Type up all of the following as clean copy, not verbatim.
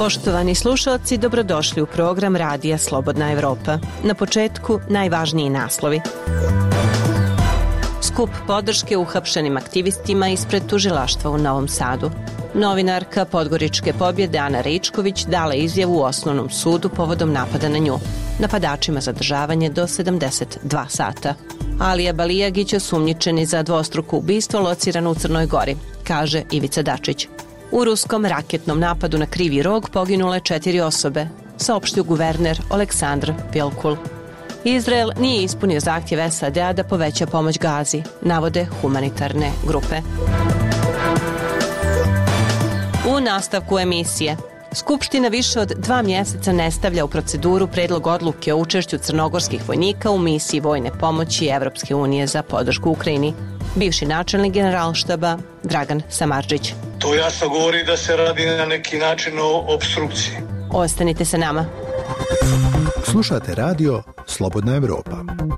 Poštovani slušalci, dobrodošli u program Radija Slobodna Evropa. Na početku najvažniji naslovi. Skup podrške uhapšenim aktivistima ispred tužilaštva u Novom Sadu. Novinarka Podgoričke pobjede Ana Raičković dala izjavu u osnovnom sudu povodom napada na nju. Napadačima zadržavanje do 72 sata. Alija Balijagić osumnjičeni za dvostruko ubistvo locirano u Crnoj Gori, kaže Ivica Dačić. U ruskom raketnom napadu na Krivi Rog poginule 4 osobe, saopštio guverner Aleksandar Vjelkul. Izrael nije ispunio zahtjev SAD-a da poveća pomoć Gazi, navode humanitarne grupe. U nastavku emisije. Skupština više od 2 mjeseca ne stavlja u proceduru predlog odluke o učešću crnogorskih vojnika u misiji vojne pomoći Evropske unije za podršku Ukrajini. Bivši načelnik generalštaba Dragan Samardžić. To jasno govori da se radi na neki način o opstrukciji. Ostanite sa nama. Slušate radio Slobodna Evropa.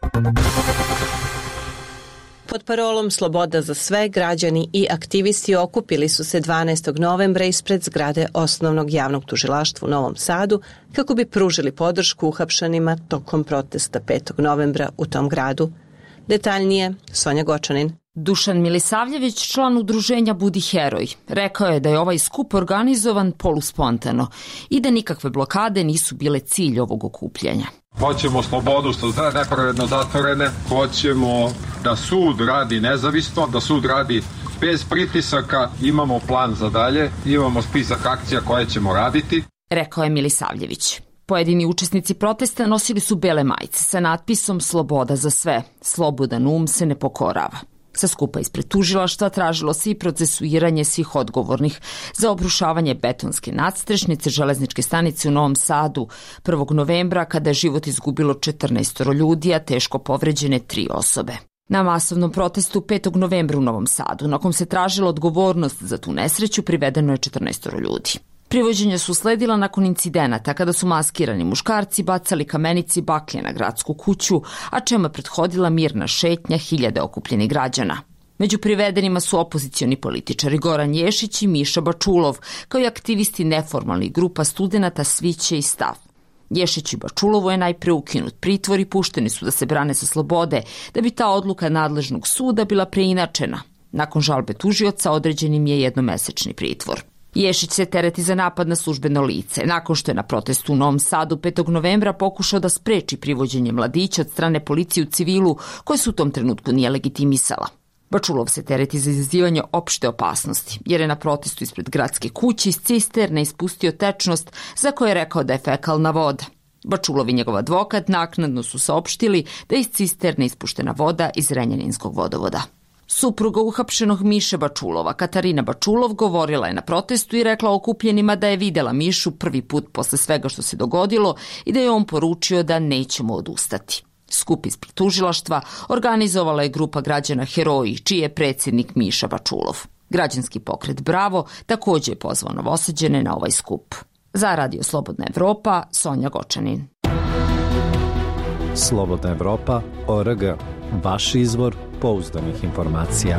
Pod parolom Sloboda za sve, građani i aktivisti okupili su se 12. novembra ispred zgrade Osnovnog javnog tužilaštva u Novom Sadu kako bi pružili podršku uhapšanima tokom protesta 5. novembra u tom gradu. Detaljnije, Sonja Gočanin. Dušan Milisavljević, član udruženja Budi heroj, rekao je da je ovaj skup organizovan poluspontano i da nikakve blokade nisu bile cilj ovog okupljanja. Hoćemo slobodu što nepravedno zatvorene, hoćemo da sud radi nezavisno, da sud radi bez pritisaka, imamo plan za dalje, imamo spisak akcija koje ćemo raditi, rekao je Milisavljević. Pojedini učesnici protesta nosili su bele majice sa natpisom Sloboda za sve, slobodan um se ne pokorava. Sa skupa ispred tužilaštva tražilo se i procesuiranje svih odgovornih za obrušavanje betonske nadstrešnice železničke stanice u Novom Sadu 1. novembra kada je život izgubilo 14 ljudi, a teško povređene 3 osobe. Na masovnom protestu 5. novembra u Novom Sadu, na kom se tražila odgovornost za tu nesreću, privedeno je 14 ljudi. Privođenja su sledila nakon incidenata kada su maskirani muškarci bacali kamenici i baklje na gradsku kuću, a čemu je prethodila mirna šetnja hiljade okupljenih građana. Među privedenima su opozicioni političari Goran Ješić i Miša Bačulov, kao i aktivisti neformalnih grupa studenata Sviće i Stav. Ješić i Bačulovu je najpre ukinut pritvor i pušteni su da se brane sa slobode, da bi ta odluka nadležnog suda bila preinačena. Nakon žalbe tužioca određen im je jednomesečni pritvor. Ješić se tereti za napad na službeno lice, nakon što je na protestu u Novom Sadu 5. novembra pokušao da spreči privođenje mladića od strane policije u civilu, koje se u tom trenutku nije legitimisala. Bačulov se tereti za izazivanje opšte opasnosti, jer je na protestu ispred gradske kuće iz cisterne ispustio tečnost za koje je rekao da je fekalna voda. Bačulov i njegov advokat naknadno su saopštili da je iz cisterne ispuštena voda iz Renjaninskog vodovoda. Supruga uhapšenog Miše Bačulova, Katarina Bačulov, govorila je na protestu i rekla okupljenima da je videla Mišu prvi put posle svega što se dogodilo i da je on poručio da nećemo odustati. Skup ispred tužilaštva organizovala je grupa građana Heroji, čiji je predsjednik Miša Bačulov. Građanski pokret Bravo također je pozvao novosađene na ovaj skup. Za Radio Slobodna Evropa, Sonja Gočanin. Slobodna Evropa, ORG, vaš izvor pouzdanih informacija.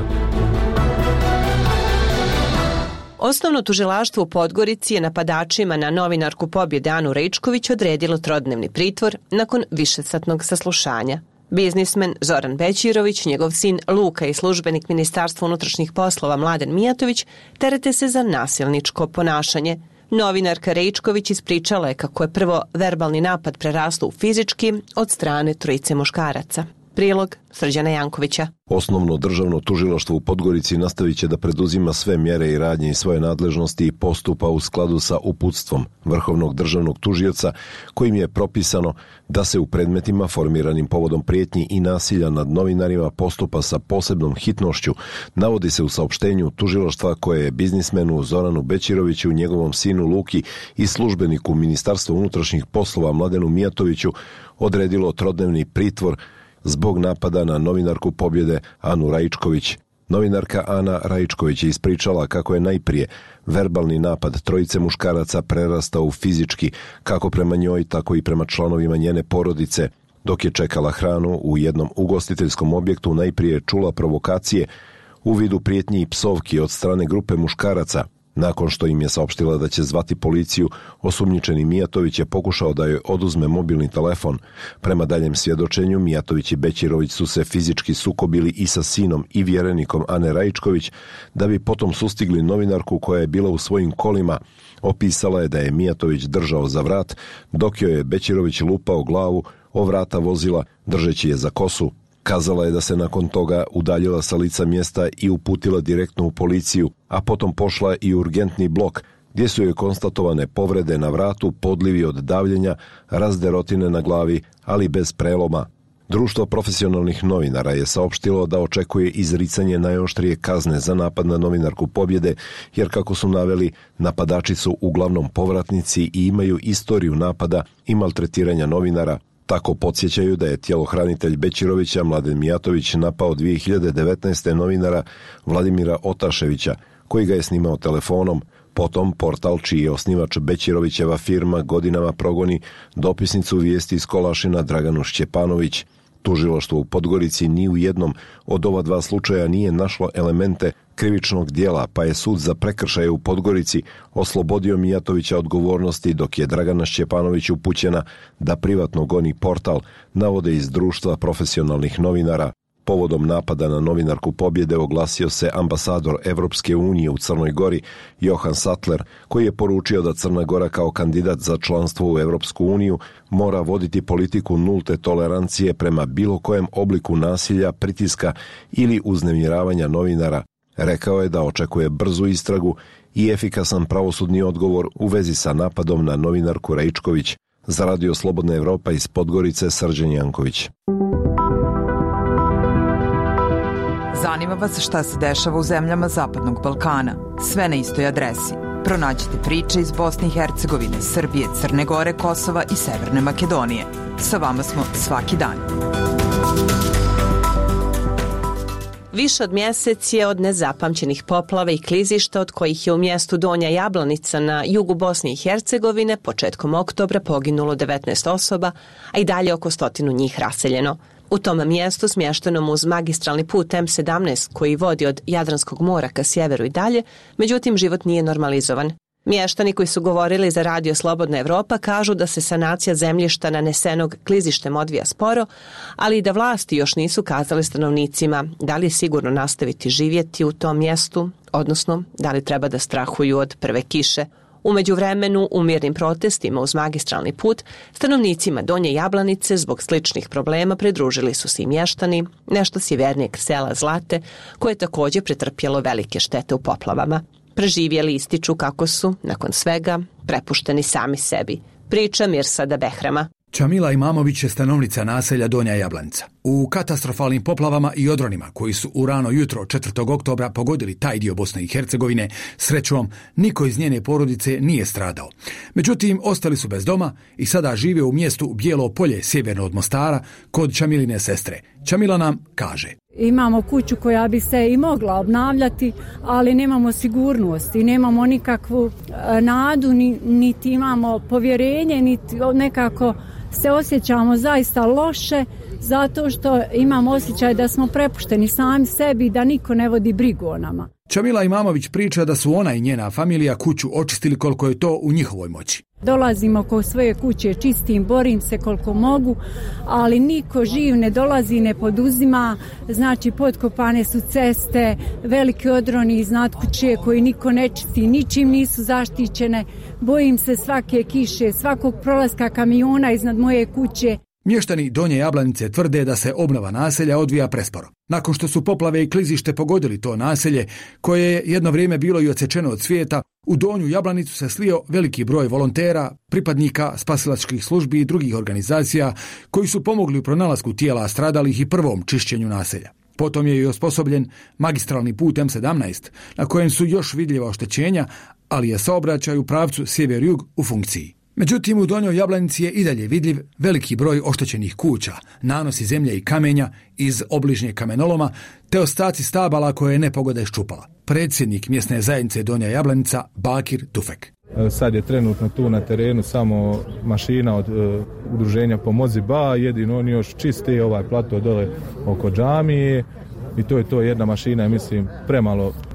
Osnovno tužilaštvo u Podgorici je napadačima na novinarku pobjede Anu Raičković odredilo trodnevni pritvor nakon višesatnog saslušanja. Biznismen Zoran Bećirović, njegov sin Luka i službenik Ministarstva unutrašnjih poslova Mladen Mijatović terete se za nasilničko ponašanje. Novinarka Raičković ispričala je kako je prvo verbalni napad preraslo u fizički od strane 3 muškaraca. Prilog Srđana Jankovića. Osnovno državno tužilaštvo u Podgorici nastavit će da preduzima sve mjere i radnje iz svoje nadležnosti i postupa u skladu sa uputstvom Vrhovnog državnog tužioca kojim je propisano da se u predmetima formiranim povodom prijetnji i nasilja nad novinarima postupa sa posebnom hitnošću, navodi se u saopštenju tužilaštva koje je biznismenu Zoranu Bećiroviću, njegovom sinu Luki i službeniku Ministarstva unutrašnjih poslova Mladenu Mijatoviću odredilo trodnevni pritvor zbog napada na novinarku pobjede Anu Raičković. Novinarka Ana Raičković je ispričala kako je najprije verbalni napad 3 muškaraca prerastao u fizički, kako prema njoj, tako i prema članovima njene porodice. Dok je čekala hranu u jednom ugostiteljskom objektu, najprije čula provokacije u vidu prijetnji i psovki od strane grupe muškaraca. Nakon što im je saopštila da će zvati policiju, osumnjičeni Mijatović je pokušao da joj oduzme mobilni telefon. Prema daljem svjedočenju, Mijatović i Bećirović su se fizički sukobili i sa sinom i vjerenikom Ane Rajičković, da bi potom sustigli novinarku koja je bila u svojim kolima. Opisala je da je Mijatović držao za vrat, dok joj je Bećirović lupao glavu o vrata vozila, držeći je za kosu. Kazala je da se nakon toga udaljila sa lica mjesta i uputila direktno u policiju, a potom pošla i u urgentni blok, gdje su joj konstatovane povrede na vratu, podlivi od davljenja, razderotine na glavi, ali bez preloma. Društvo profesionalnih novinara je saopštilo da očekuje izricanje najoštrije kazne za napad na novinarku Pobjede, jer kako su naveli, napadači su uglavnom povratnici i imaju istoriju napada i maltretiranja novinara. Tako podsjećaju da je tjelohranitelj Bećirovića Mladen Mijatović napao 2019. novinara Vladimira Otaševića, koji ga je snimao telefonom. Potom portal čiji je osnivač Bećirovićeva firma godinama progoni dopisnicu vijesti iz Kolašina Draganu Šćepanović. Tužilaštvo u Podgorici ni u jednom od ova dva slučaja nije našlo elemente krivičnog dijela, pa je sud za prekršaje u Podgorici oslobodio Mijatovića odgovornosti, dok je Dragana Šćepanović upućena da privatno goni portal, navode iz Društva profesionalnih novinara. Povodom napada na novinarku Pobjede oglasio se ambasador Evropske unije u Crnoj Gori Johan Sattler, koji je poručio da Crna Gora kao kandidat za članstvo u Evropsku uniju mora voditi politiku nulte tolerancije prema bilo kojem obliku nasilja, pritiska ili uznemiravanja novinara. Rekao je da očekuje brzu istragu i efikasan pravosudni odgovor u vezi sa napadom na novinarku Rajičković. Za Radio Slobodna Evropa iz Podgorice, Srđan Janković. Zanima vas šta se dešava u zemljama Zapadnog Balkana? Sve na istoj adresi. Pronađite priče iz Bosne i Hercegovine, Srbije, Crne Gore, Kosova i Severne Makedonije. Sa vama smo svaki dan. Više od mjesec je od nezapamćenih poplava i klizišta, od kojih je u mjestu Donja Jablanica na jugu Bosne i Hercegovine početkom oktobra poginulo 19 osoba, a i dalje oko 100 njih raseljeno. U tom mjestu, smještenom uz magistralni put M17 koji vodi od Jadranskog mora ka sjeveru i dalje, međutim život nije normalizovan. Mještani koji su govorili za Radio Slobodna Evropa kažu da se sanacija zemljišta nanesenog klizištem odvija sporo, ali i da vlasti još nisu kazale stanovnicima da li je sigurno nastaviti živjeti u tom mjestu, odnosno da li treba da strahuju od prve kiše. U međuvremenu, u mirnim protestima uz magistralni put, stanovnicima Donje Jablanice zbog sličnih problema pridružili su se i mještani nešto sjevernijeg sela Zlate, koje je također pretrpjelo velike štete u poplavama. Preživjeli ističu kako su, nakon svega, prepušteni sami sebi. Priča Mirsada Behrama. Čamila Imamović je stanovnica naselja Donja Jablanica. U katastrofalnim poplavama i odronima koji su u rano jutro 4. oktobra pogodili taj dio Bosne i Hercegovine, srećom, niko iz njene porodice nije stradao. Međutim, ostali su bez doma i sada žive u mjestu Bijelo Polje, sjeverno od Mostara, kod Čamiline sestre. Čamila nam kaže: imamo kuću koja bi se i mogla obnavljati, ali nemamo sigurnost i nemamo nikakvu nadu, niti imamo povjerenje, niti nekako se osjećamo zaista loše, zato što imamo osjećaj da smo prepušteni sami sebi i da niko ne vodi brigu o nama. Čamila Imamović priča da su ona i njena familija kuću očistili koliko je to u njihovoj moći. Dolazim oko svoje kuće, čistim, borim se koliko mogu, ali niko živ ne dolazi, ne poduzima. Znači, potkopane su ceste, veliki odroni iznad kuće koji niko ne čisti, ničim nisu zaštićene. Bojim se svake kiše, svakog prolaska kamiona iznad moje kuće. Mještani Donje Jablanice tvrde da se obnova naselja odvija presporo. Nakon što su poplave i klizište pogodili to naselje, koje je jedno vrijeme bilo i odsječeno od svijeta, u Donju Jablanicu se slio veliki broj volontera, pripadnika spasilačkih službi i drugih organizacija koji su pomogli u pronalasku tijela stradalih i prvom čišćenju naselja. Potom je i osposobljen magistralni put M17, na kojem su još vidljiva oštećenja, ali je saobraćaj u pravcu sjever-jug u funkciji. Međutim, u Donjoj Jablanici je i dalje vidljiv veliki broj oštećenih kuća, nanosi zemlje i kamenja iz obližnjeg kamenoloma, te ostaci stabala koje je nepogoda iščupala. Predsjednik mjesne zajednice Donja Jablanica Bakir Tufek. Sad je trenutno tu na terenu samo mašina od udruženja Pomozi Ba, jedino oni još čiste ovaj plato dole oko džamije i to je to, jedna mašina, mislim, premalo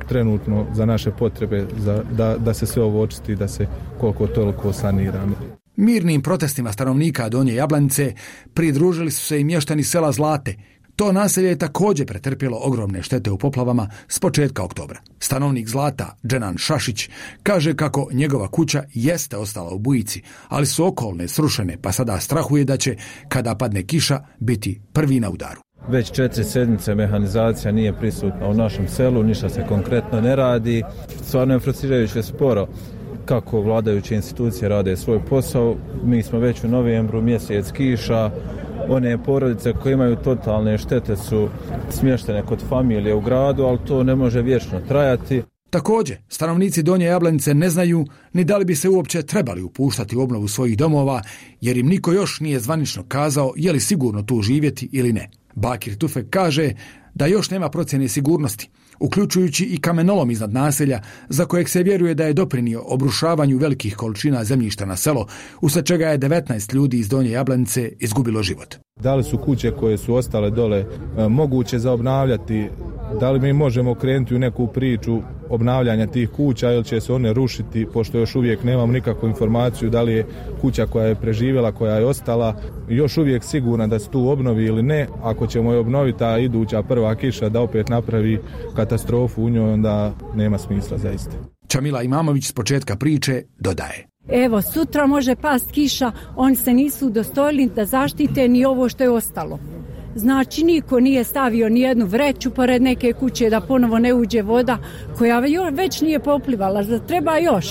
trenutno za naše potrebe da se sve ovo očisti, da se koliko toliko sanira. Mirnim protestima stanovnika Donje Jablanice pridružili su se i mještani sela Zlate. To naselje je također pretrpjelo ogromne štete u poplavama s početka oktobra. Stanovnik Zlata, Dženan Šašić, kaže kako njegova kuća jeste ostala u bujici, ali su okolne srušene, pa sada strahuje da će, kada padne kiša, biti prvi na udaru. Već 4 sedmice mehanizacija nije prisutna u našem selu, ništa se konkretno ne radi. Stvarno je frustrirajuće sporo kako vladajuće institucije rade svoj posao. Mi smo već u novembru, mjesec kiša. One porodice koje imaju totalne štete su smještene kod familije u gradu, ali to ne može vječno trajati. Također, stanovnici Donje Jablanice ne znaju ni da li bi se uopće trebali upuštati u obnovu svojih domova, jer im niko još nije zvanično kazao je li sigurno tu živjeti ili ne. Bakir Tufek kaže da još nema procjene sigurnosti, uključujući i kamenolom iznad naselja, za kojeg se vjeruje da je doprinio obrušavanju velikih količina zemljišta na selo, usled čega je 19 ljudi iz Donje Jablanice izgubilo život. Da li su kuće koje su ostale dole moguće za obnavljati? Da li mi možemo krenuti u neku priču obnavljanja tih kuća ili će se one rušiti, pošto još uvijek nemamo nikakvu informaciju da li je kuća koja je preživjela, koja je ostala, još uvijek sigurna da se tu obnovi ili ne. Ako ćemo je obnoviti, a iduća prva kiša da opet napravi katastrofu u njoj, onda nema smisla zaista. Čamila Imamović s početka priče dodaje: Evo, sutra može past kiša, oni se nisu udostojili da zaštite ni ovo što je ostalo. Znači, niko nije stavio ni jednu vreću pored neke kuće da ponovo ne uđe voda koja već nije poplivala. Zar treba još?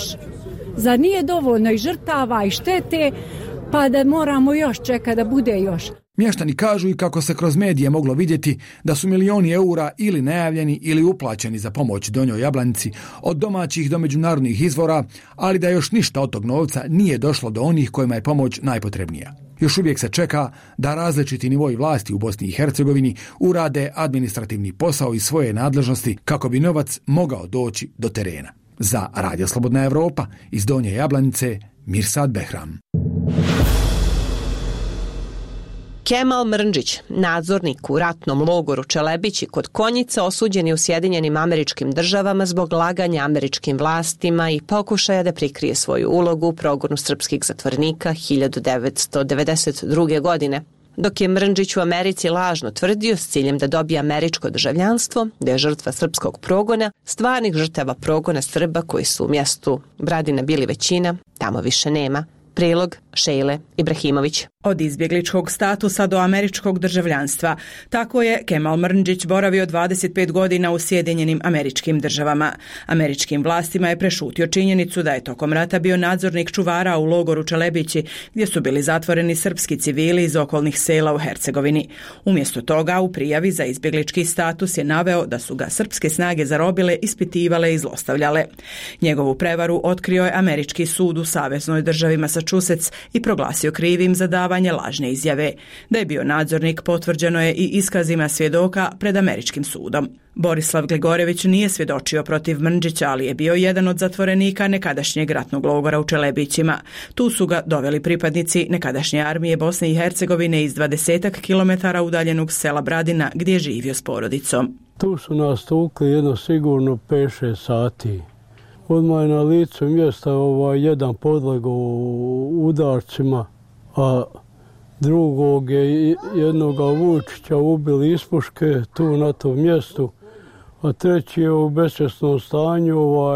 Zar nije dovoljno i žrtava i štete, pa da moramo još čekati da bude još? Mještani kažu i kako se kroz medije moglo vidjeti da su milioni eura ili najavljeni ili uplaćeni za pomoć Donjoj Jablanici od domaćih do međunarodnih izvora, ali da još ništa od tog novca nije došlo do onih kojima je pomoć najpotrebnija. Još uvijek se čeka da različiti nivoi vlasti u Bosni i Hercegovini urade administrativni posao iz svoje nadležnosti kako bi novac mogao doći do terena. Za Radio Slobodna Evropa iz Donje Jablanice, Mirsad Behram. Kemal Mrndžić, nadzornik u ratnom logoru Čelebići kod Konjica, osuđen je u Sjedinjenim Američkim Državama zbog laganja američkim vlastima i pokušaja da prikrije svoju ulogu u progonu srpskih zatvorenika 1992. godine. Dok je Mrndžić u Americi lažno tvrdio s ciljem da dobije američko državljanstvo, da je žrtva srpskog progona, stvarnih žrtava progona Srba koji su u mjestu Bradina bili većina, tamo više nema. Prilog Šejle Ibrahimović. Od izbjegličkog statusa do američkog državljanstva. Tako je Kemal Mrndžić boravio 25 godina u Sjedinjenim Američkim Državama. Američkim vlastima je prešutio činjenicu da je tokom rata bio nadzornik čuvara u logoru Čelebići, gdje su bili zatvoreni srpski civili iz okolnih sela u Hercegovini. Umjesto toga, u prijavi za izbjeglički status je naveo da su ga srpske snage zarobile, ispitivale i zlostavljale. Njegovu prevaru otkrio je američki sud u saveznoj državi Massachusetts i proglasio krivim za davanje lažne izjave. Da je bio nadzornik potvrđeno je i iskazima svjedoka pred američkim sudom. Borislav Glegorević nije svjedočio protiv Mrndžića, ali je bio jedan od zatvorenika nekadašnjeg ratnog logora u Čelebićima. Tu su ga doveli pripadnici nekadašnje armije Bosne i Hercegovine iz 20 kilometara udaljenog sela Bradina, gdje je živio s porodicom. Tu su nas tukli jedno sigurno 5-6 sati. Odmah je na licu mjesta jedan podlegao udarcima, a drugog je jednoga Vučića ubili iz puške tu na tom mjestu, a treći je u besvjesnom stanju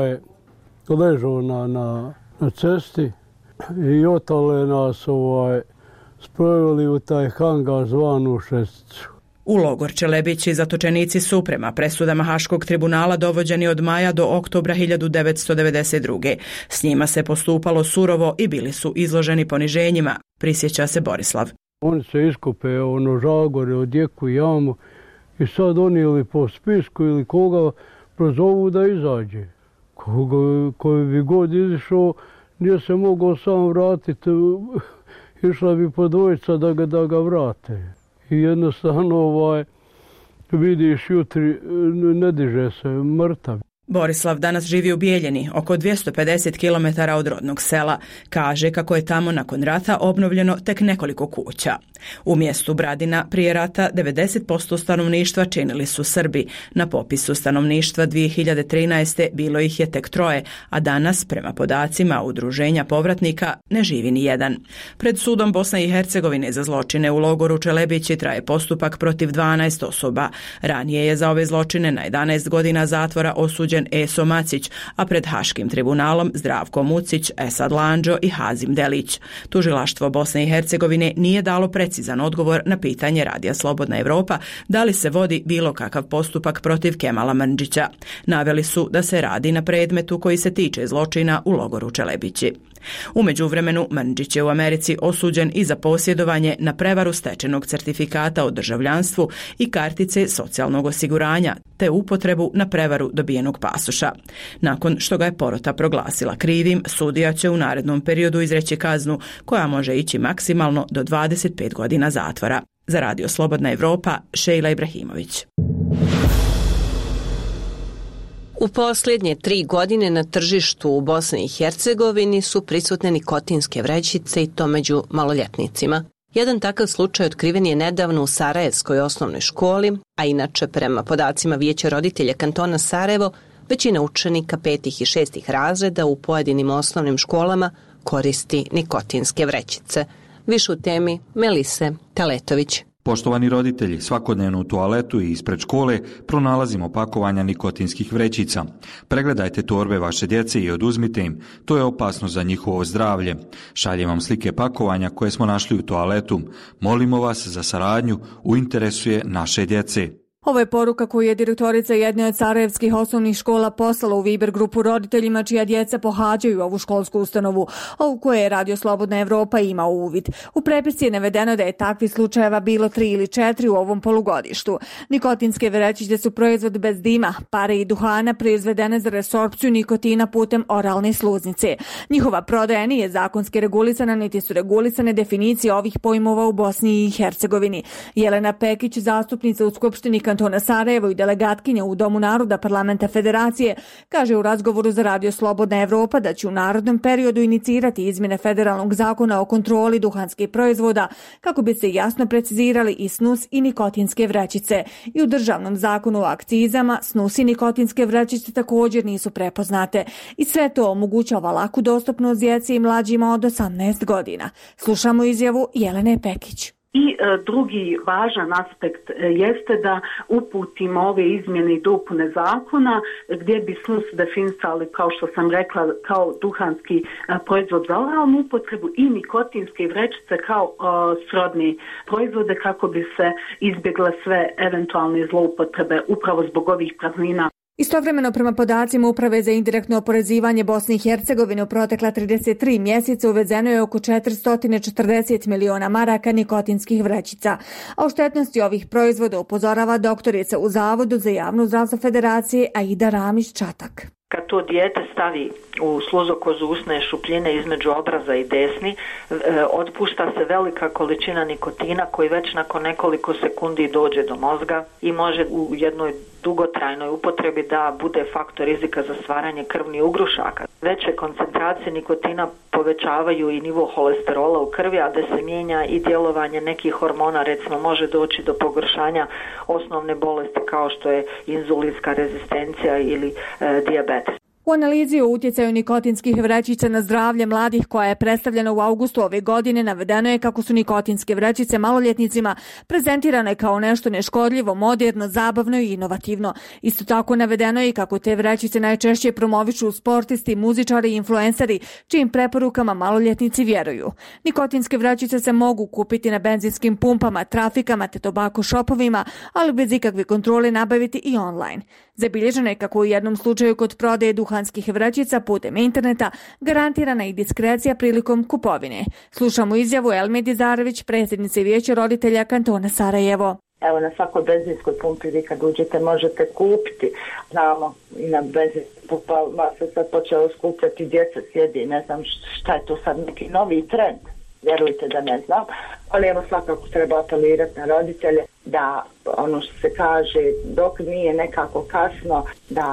ležao na cesti i otale nas sproveli u taj hangar zvanu Šesticu. U logor Čelebići zatočenici su prema presudama Haškog tribunala dovođeni od maja do oktobra 1992. S njima se postupalo surovo i bili su izloženi poniženjima, prisjeća se Borislav. Oni se iskope žagore, odjeku jamu i sad oni ili po spisku ili koga prozovu da izađe. Koji bi god izišao nije se mogao sam vratiti, išla bi po dvojica da ga vrate. I jednostavno vidiš jutri ne diže se mrtav. Borislav danas živi u Bijeljini, oko 250 km od rodnog sela. Kaže kako je tamo nakon rata obnovljeno tek nekoliko kuća. U mjestu Bradina prije rata 90% stanovništva činili su Srbi. Na popisu stanovništva 2013. bilo ih je tek 3, a danas, prema podacima Udruženja povratnika, ne živi ni jedan. Pred sudom Bosne i Hercegovine za zločine u logoru Čelebići traje postupak protiv 12 osoba. Ranije je za ove zločine na 11 godina zatvora osuđen Eso Macić, a pred Haškim tribunalom Zdravko Mucić, Esad Landžo i Hazim Delić. Tužilaštvo Bosne i Hercegovine nije dalo precizan odgovor na pitanje Radija Slobodna Evropa da li se vodi bilo kakav postupak protiv Kemala Mrnđića. Naveli su da se radi na predmetu koji se tiče zločina u logoru Čelebići. U međuvremenu Mrnđić je u Americi osuđen i za posjedovanje na prevaru stečenog certifikata o državljanstvu i kartice socijalnog osiguranja, te upotrebu na prevaru dobijenog pasoša. Nakon što ga je porota proglasila krivim, sudija će u narednom periodu izreći kaznu koja može ići maksimalno do 25 godina zatvora. Za Radio Slobodna Evropa, Šejla Ibrahimović. U posljednje 3 godine na tržištu u Bosni i Hercegovini su prisutne nikotinske vrećice i to među maloljetnicima. Jedan takav slučaj otkriven je nedavno u Sarajevskoj osnovnoj školi, a inače prema podacima Vijeća roditelja kantona Sarajevo, većina učenika 5. i 6. razreda u pojedinim osnovnim školama koristi nikotinske vrećice. Više u temi Melise Teletović. Poštovani roditelji, svakodnevno u toaletu i ispred škole pronalazimo pakovanja nikotinskih vrećica. Pregledajte torbe vaše djece i oduzmite im, to je opasno za njihovo zdravlje. Šaljem vam slike pakovanja koje smo našli u toaletu. Molimo vas za saradnju, u interesu je naše djece. Ovo je poruka koju je direktorica jedne od sarajevskih osnovnih škola poslala u Viber grupu roditeljima čija djeca pohađaju ovu školsku ustanovu, a u kojoj je Radio Slobodna Evropa imao uvid. U prepisci je navedeno da je takvih slučajeva bilo 3 ili 4 u ovom polugodištu. Nikotinske vrećice su proizvod bez dima, pare i duhana proizvedene za resorpciju nikotina putem oralne sluznice. Njihova prodaja nije zakonski regulisana, niti su regulisane definicije ovih pojmova u Bosni i Hercegovini. Jelena Pekić, zastupnica u Skupštini kantona Sarajevo i delegatkinja u Domu naroda Parlamenta Federacije, kaže u razgovoru za Radio Slobodna Evropa da će u narednom periodu inicirati izmjene federalnog zakona o kontroli duhanskih proizvoda kako bi se jasno precizirali i snus i nikotinske vrećice. I u državnom zakonu o akcizama snus i nikotinske vrećice također nisu prepoznate. I sve to omogućava laku dostupnost djeci i mlađima od 18 godina. Slušamo izjavu Jelene Pekić. I drugi važan aspekt jeste da uputimo ove izmjene i dopune zakona gdje bi snus definisali, kao što sam rekla, kao duhanski proizvod za oralnu upotrebu i nikotinske vrećice kao srodni proizvode kako bi se izbjegle sve eventualne zloupotrebe upravo zbog ovih praznina. Istovremeno, prema podacima Uprave za indirektno oporezivanje Bosne i Hercegovine, u protekla 33 mjeseca uvezeno je oko 440 miliona maraka nikotinskih vrećica. A o štetnosti ovih proizvoda upozorava doktorica u Zavodu za javno zdravstvo Federacije Aida Ramić-Čatak. Kad to dijete stavi u sluzokozu usne šupljine između obraza i desni, otpušta se velika količina nikotina koji već nakon nekoliko sekundi dođe do mozga i može u jednoj dugotrajnoj upotrebi da bude faktor rizika za stvaranje krvnih ugrušaka. Veće koncentracije nikotina povećavaju i nivo holesterola u krvi, a da se mijenja i djelovanje nekih hormona, recimo može doći do pogoršanja osnovne bolesti kao što je inzulinska rezistencija ili dijabetes. U analizi o utjecaju nikotinskih vrećica na zdravlje mladih koja je predstavljena u avgustu ove godine navedeno je kako su nikotinske vrećice maloljetnicima prezentirane kao nešto neškodljivo, moderno, zabavno i inovativno. Isto tako navedeno je i kako te vrećice najčešće promovišu sportisti, muzičari i influenceri, čijim preporukama maloljetnici vjeruju. Nikotinske vrećice se mogu kupiti na benzinskim pumpama, trafikama te tobako šopovima, ali bez ikakve kontrole nabaviti i online. Zabilježeno je kako u jednom slučaju kod prodaje duhanskih vrećica putem interneta garantirana i diskrecija prilikom kupovine. Slušamo izjavu Elmedi Zarević, predsjednice Vijeća roditelja kantona Sarajevo. Evo, na svakoj benzinskoj pumpi vi kad uđete možete kupiti. Znamo i na benzinskoj pumpama se sad počelo skupljati, djeca sjedi, ne znam šta je to sad neki novi trend. Vjerujte da ne znam, ali evo svakako treba apelirati na roditelje da ono što se kaže dok nije nekako kasno da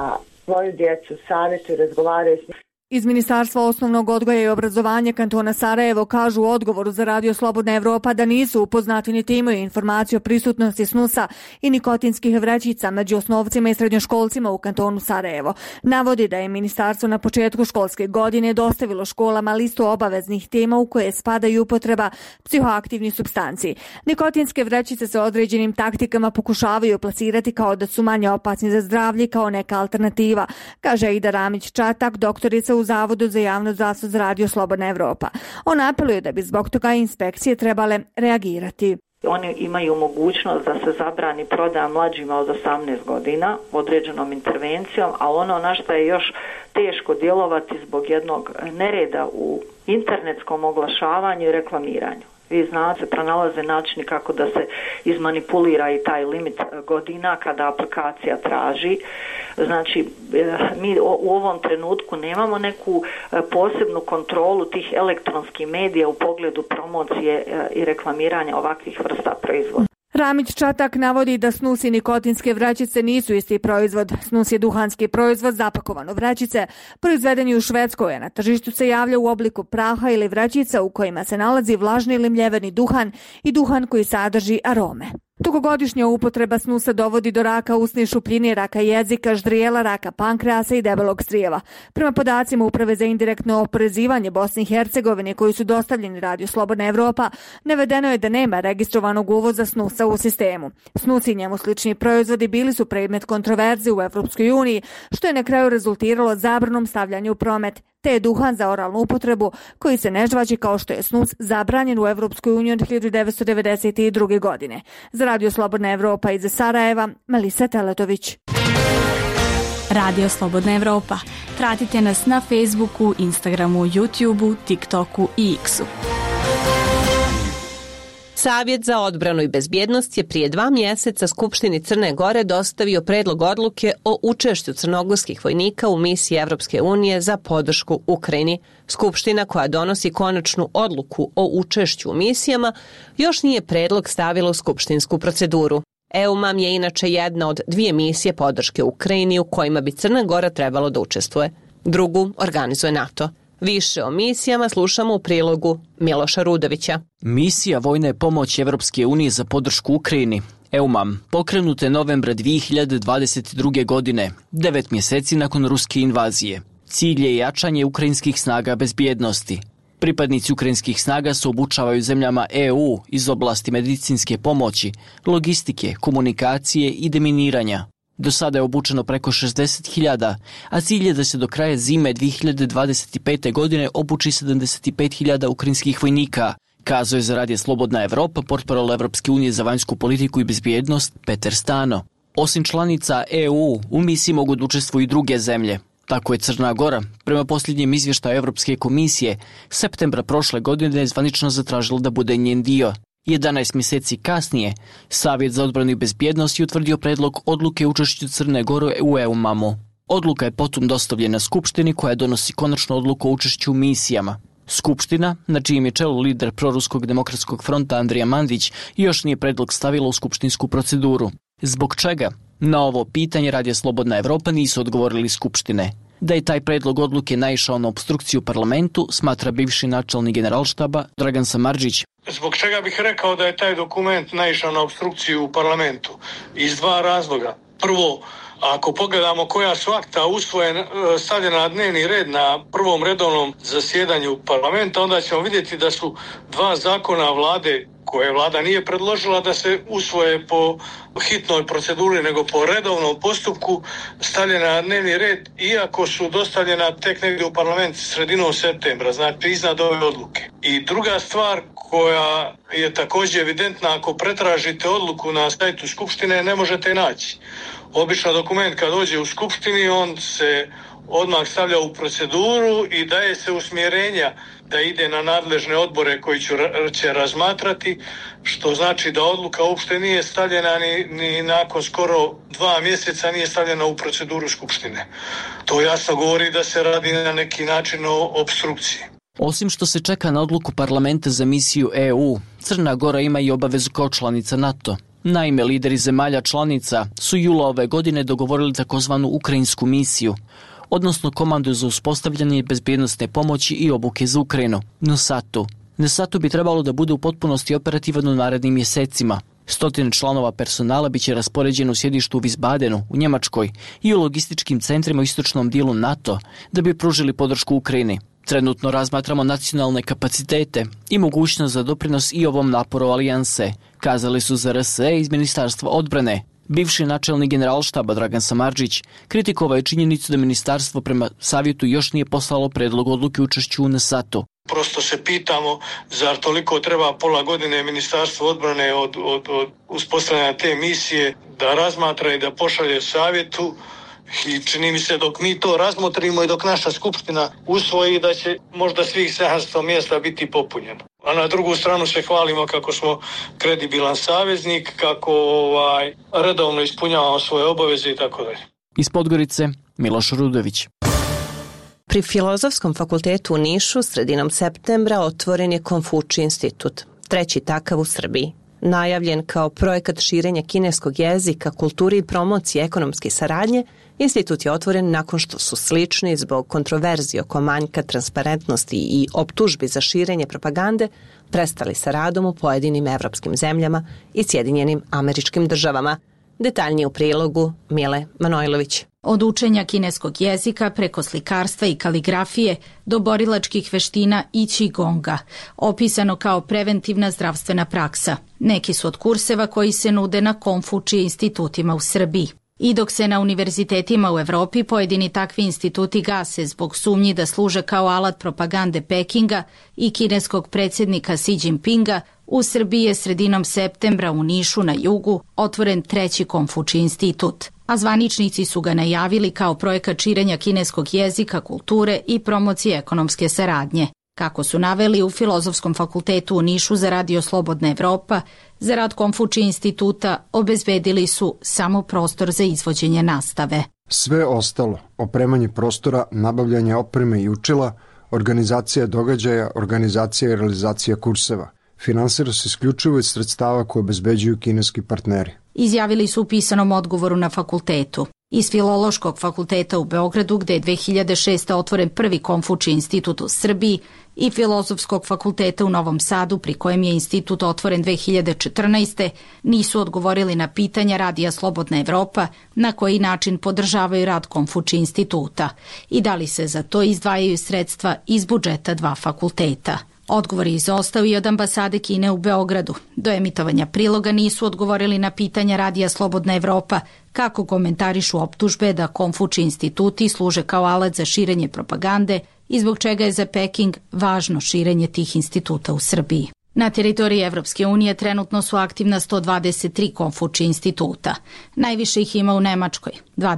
svoju djecu, savjetuju, razgovaraju s njim. Iz Ministarstva osnovnog odgoja i obrazovanja kantona Sarajevo kažu u odgovoru za Radio Slobodna Evropa da nisu upoznati niti imaju informaciju o prisutnosti snusa i nikotinskih vrećica među osnovcima i srednjoškolcima u kantonu Sarajevo. Navodi da je ministarstvo na početku školske godine dostavilo školama listu obaveznih tema u koje spadaju upotreba psihoaktivnih supstanci. Nikotinske vrećice se određenim taktikama pokušavaju plasirati kao da su manje opasni za zdravlje kao neka alternativa, kaže Aida Ramić-Čatak, doktorica u Zavodu za javno zdravstvo za Radio Slobodna Evropa. On apeluje da bi zbog toga inspekcije trebale reagirati. Oni imaju mogućnost da se zabrani prodaja mlađima od 18 godina određenom intervencijom, a ono na što je još teško djelovati zbog jednog nereda u internetskom oglašavanju i reklamiranju. Vi znate, pronalaze načini kako da se izmanipulira i taj limit godina kada aplikacija traži. Znači, mi u ovom trenutku nemamo neku posebnu kontrolu tih elektronskih medija u pogledu promocije i reklamiranja ovakvih vrsta proizvoda. Ramić-Čatak navodi da snus i nikotinske vrećice nisu isti proizvod. Snus je duhanski proizvod zapakovan u vrećice, proizveden je u Švedskoj, a na tržištu se javlja u obliku praha ili vrećica u kojima se nalazi vlažni ili mljeveni duhan i duhan koji sadrži arome. Dugogodišnja upotreba snusa dovodi do raka usne šupljine, raka jezika, ždrijela, raka pankreasa i debelog strijeva. Prema podacima Uprave za indirektno oporezivanje Bosne i Hercegovine koji su dostavljeni Radio Slobodna Evropa, navedeno je da nema registrovanog uvoza snusa u sistemu. Snus i njemu slični proizvodi bili su predmet kontroverze u Evropskoj uniji, što je na kraju rezultiralo zabranom stavljanju u promet, te je duhan za oralnu upotrebu, koji se ne žvači kao što je snus, zabranjen u Evropskoj uniji od 1992. godine. Za Radio Slobodna Evropa iz Sarajeva, Melisa Teletović. Radio Slobodna Evropa. Pratite nas na Facebooku, Instagramu, YouTubeu, TikToku i X-u. Savjet za odbranu i bezbjednost je prije 2 mjeseca Skupštini Crne Gore dostavio predlog odluke o učešću crnogorskih vojnika u misiji Evropske unije za podršku Ukrajini. Skupština koja donosi konačnu odluku o učešću u misijama još nije predlog stavila u skupštinsku proceduru. EUMAM je inače jedna od 2 misije podrške Ukrajini u kojima bi Crna Gora trebalo da učestvuje. Drugu organizuje NATO. Više o misijama slušamo u prilogu Miloša Rudovića. Misija vojne pomoći Evropske unije za podršku Ukrajini, EUMAM, pokrenuta je novembra 2022. godine, 9 mjeseci nakon ruske invazije. Cilj je jačanje ukrajinskih snaga bezbjednosti. Pripadnici ukrajinskih snaga se obučavaju zemljama EU iz oblasti medicinske pomoći, logistike, komunikacije i deminiranja. Do sada je obučeno preko 60.000, a cilj je da se do kraja zime 2025. godine obuči 75.000 ukrajinskih vojnika, kazao je za Radio Slobodna Evropa portparol Evropske unije za vanjsku politiku i bezbjednost Peter Stano. Osim članica EU, u misiji mogu da učestvuju i druge zemlje. Tako je Crna Gora, prema posljednjem izvještaju Evropske komisije, septembra prošle godine zvanično zatražila da bude njen dio. 11 mjeseci kasnije, Savjet za odbranu i bezbjednost je utvrdio predlog odluke učešću Crne Gore u EUMAM-u. Odluka je potom dostavljena Skupštini koja donosi konačnu odluku o učešću u misijama. Skupština, na čijem je čelu lider proruskog demokratskog fronta Andrija Mandić, još nije predlog stavila u skupštinsku proceduru. Zbog čega? Na ovo pitanje Radio Slobodna Evropa nisu odgovorili Skupštine. Da je taj predlog odluke naišao na opstrukciju u parlamentu, smatra bivši načelnik generalštaba Dragan Samardžić. Zbog čega bih rekao da je taj dokument naišao na opstrukciju u parlamentu? Iz 2 razloga. Prvo, ako pogledamo koja su akta stavljena na dnevni red na prvom redovnom zasjedanju parlamenta, onda ćemo vidjeti da su 2 zakona vlade koje vlada nije predložila da se usvoje po hitnoj proceduri nego po redovnom postupku stavljena na dnevni red, iako su dostavljena tek negdje u parlament sredinom septembra, znači iznad ove odluke. I druga stvar koja je također evidentna, ako pretražite odluku na sajtu Skupštine ne možete naći. Obično dokument kad dođe u Skupštini on se odmah stavlja u proceduru i daje se usmjerenja da ide na nadležne odbore koji će razmatrati, što znači da odluka uopšte nije stavljena ni nakon skoro 2 mjeseca nije stavljena u proceduru Skupštine. To jasno govori da se radi na neki način o opstrukciji. Osim što se čeka na odluku parlamenta za misiju EU, Crna Gora ima i obavezu kao članica NATO. Naime, lideri zemalja članica su jula ove godine dogovorili takozvanu ukrajinsku misiju, odnosno komandu za uspostavljanje bezbjednosne pomoći i obuke za Ukrajinu, NSATU. NSATU bi trebalo da bude u potpunosti operativan u narednim mjesecima. 100 članova personala biće raspoređeno u sjedištu u Wiesbadenu u Njemačkoj i u logističkim centrima u istočnom dijelu NATO da bi pružili podršku Ukrajini. Trenutno razmatramo nacionalne kapacitete i mogućnost za doprinos i ovom naporu alijanse, kazali su za RSE iz Ministarstva odbrane. Bivši načelnik generalštaba Dragan Samardžić kritikovao je činjenicu da ministarstvo prema savjetu još nije poslalo predlog odluke učešću u NSATU. Prosto se pitamo, zar toliko treba pola godine Ministarstvo odbrane od uspostavljanja te misije da razmatra i da pošalje savjetu, i čini mi se dok mi to razmotrimo i dok naša skupština usvoji da će možda svih 700 mjesta biti popunjeno. A na drugu stranu se hvalimo kako smo kredibilan saveznik, kako redovno ispunjavamo svoje obaveze i tako dalje. Iz Podgorice, Miloš Rudović. Pri Filozofskom fakultetu u Nišu sredinom septembra otvoren je Konfučij institut, treći takav u Srbiji. Najavljen kao projekat širenja kineskog jezika, kulture i promocije ekonomske saradnje, institut je otvoren nakon što su slični zbog kontroverzije oko manjka transparentnosti i optužbi za širenje propagande prestali sa radom u pojedinim evropskim zemljama i Sjedinjenim Američkim Državama. Detaljnije u prilogu Mile Manojlović. Od učenja kineskog jezika preko slikarstva i kaligrafije do borilačkih veština i qigonga, opisano kao preventivna zdravstvena praksa. Neki su od kurseva koji se nude na Konfučij institutima u Srbiji. I dok se na univerzitetima u Evropi pojedini takvi instituti gase zbog sumnji da služe kao alat propagande Pekinga i kineskog predsjednika Xi Jinpinga, u Srbiji je sredinom septembra u Nišu na jugu otvoren treći Konfučij institut, a zvaničnici su ga najavili kao projekat širenja kineskog jezika, kulture i promocije ekonomske saradnje. Kako su naveli u Filozofskom fakultetu u Nišu za Radio Slobodna Evropa, za rad Konfučij instituta obezbedili su samo prostor za izvođenje nastave. Sve ostalo, opremanje prostora, nabavljanje opreme i učila, organizacija događaja, organizacija i realizacija kurseva, finansira se isključivo iz sredstava koje obezbeđuju kineski partneri. Izjavili su u pisanom odgovoru na fakultetu. Iz Filološkog fakulteta u Beogradu, gde je 2006. otvoren prvi Konfučij institut u Srbiji, i Filozofskog fakulteta u Novom Sadu, pri kojem je institut otvoren 2014. nisu odgovorili na pitanja Radija Slobodna Evropa na koji način podržavaju rad Konfučij instituta i da li se za to izdvajaju sredstva iz budžeta dva fakulteta. Odgovor je izostao i od ambasade Kine u Beogradu. Do emitovanja priloga nisu odgovorili na pitanja Radija Slobodna Evropa kako komentarišu optužbe da Konfučij instituti služe kao alat za širenje propagande i zbog čega je za Peking važno širenje tih instituta u Srbiji. Na teritoriji Evropske unije trenutno su aktivna 123 Konfučij instituta. Najviše ih ima u Nemačkoj,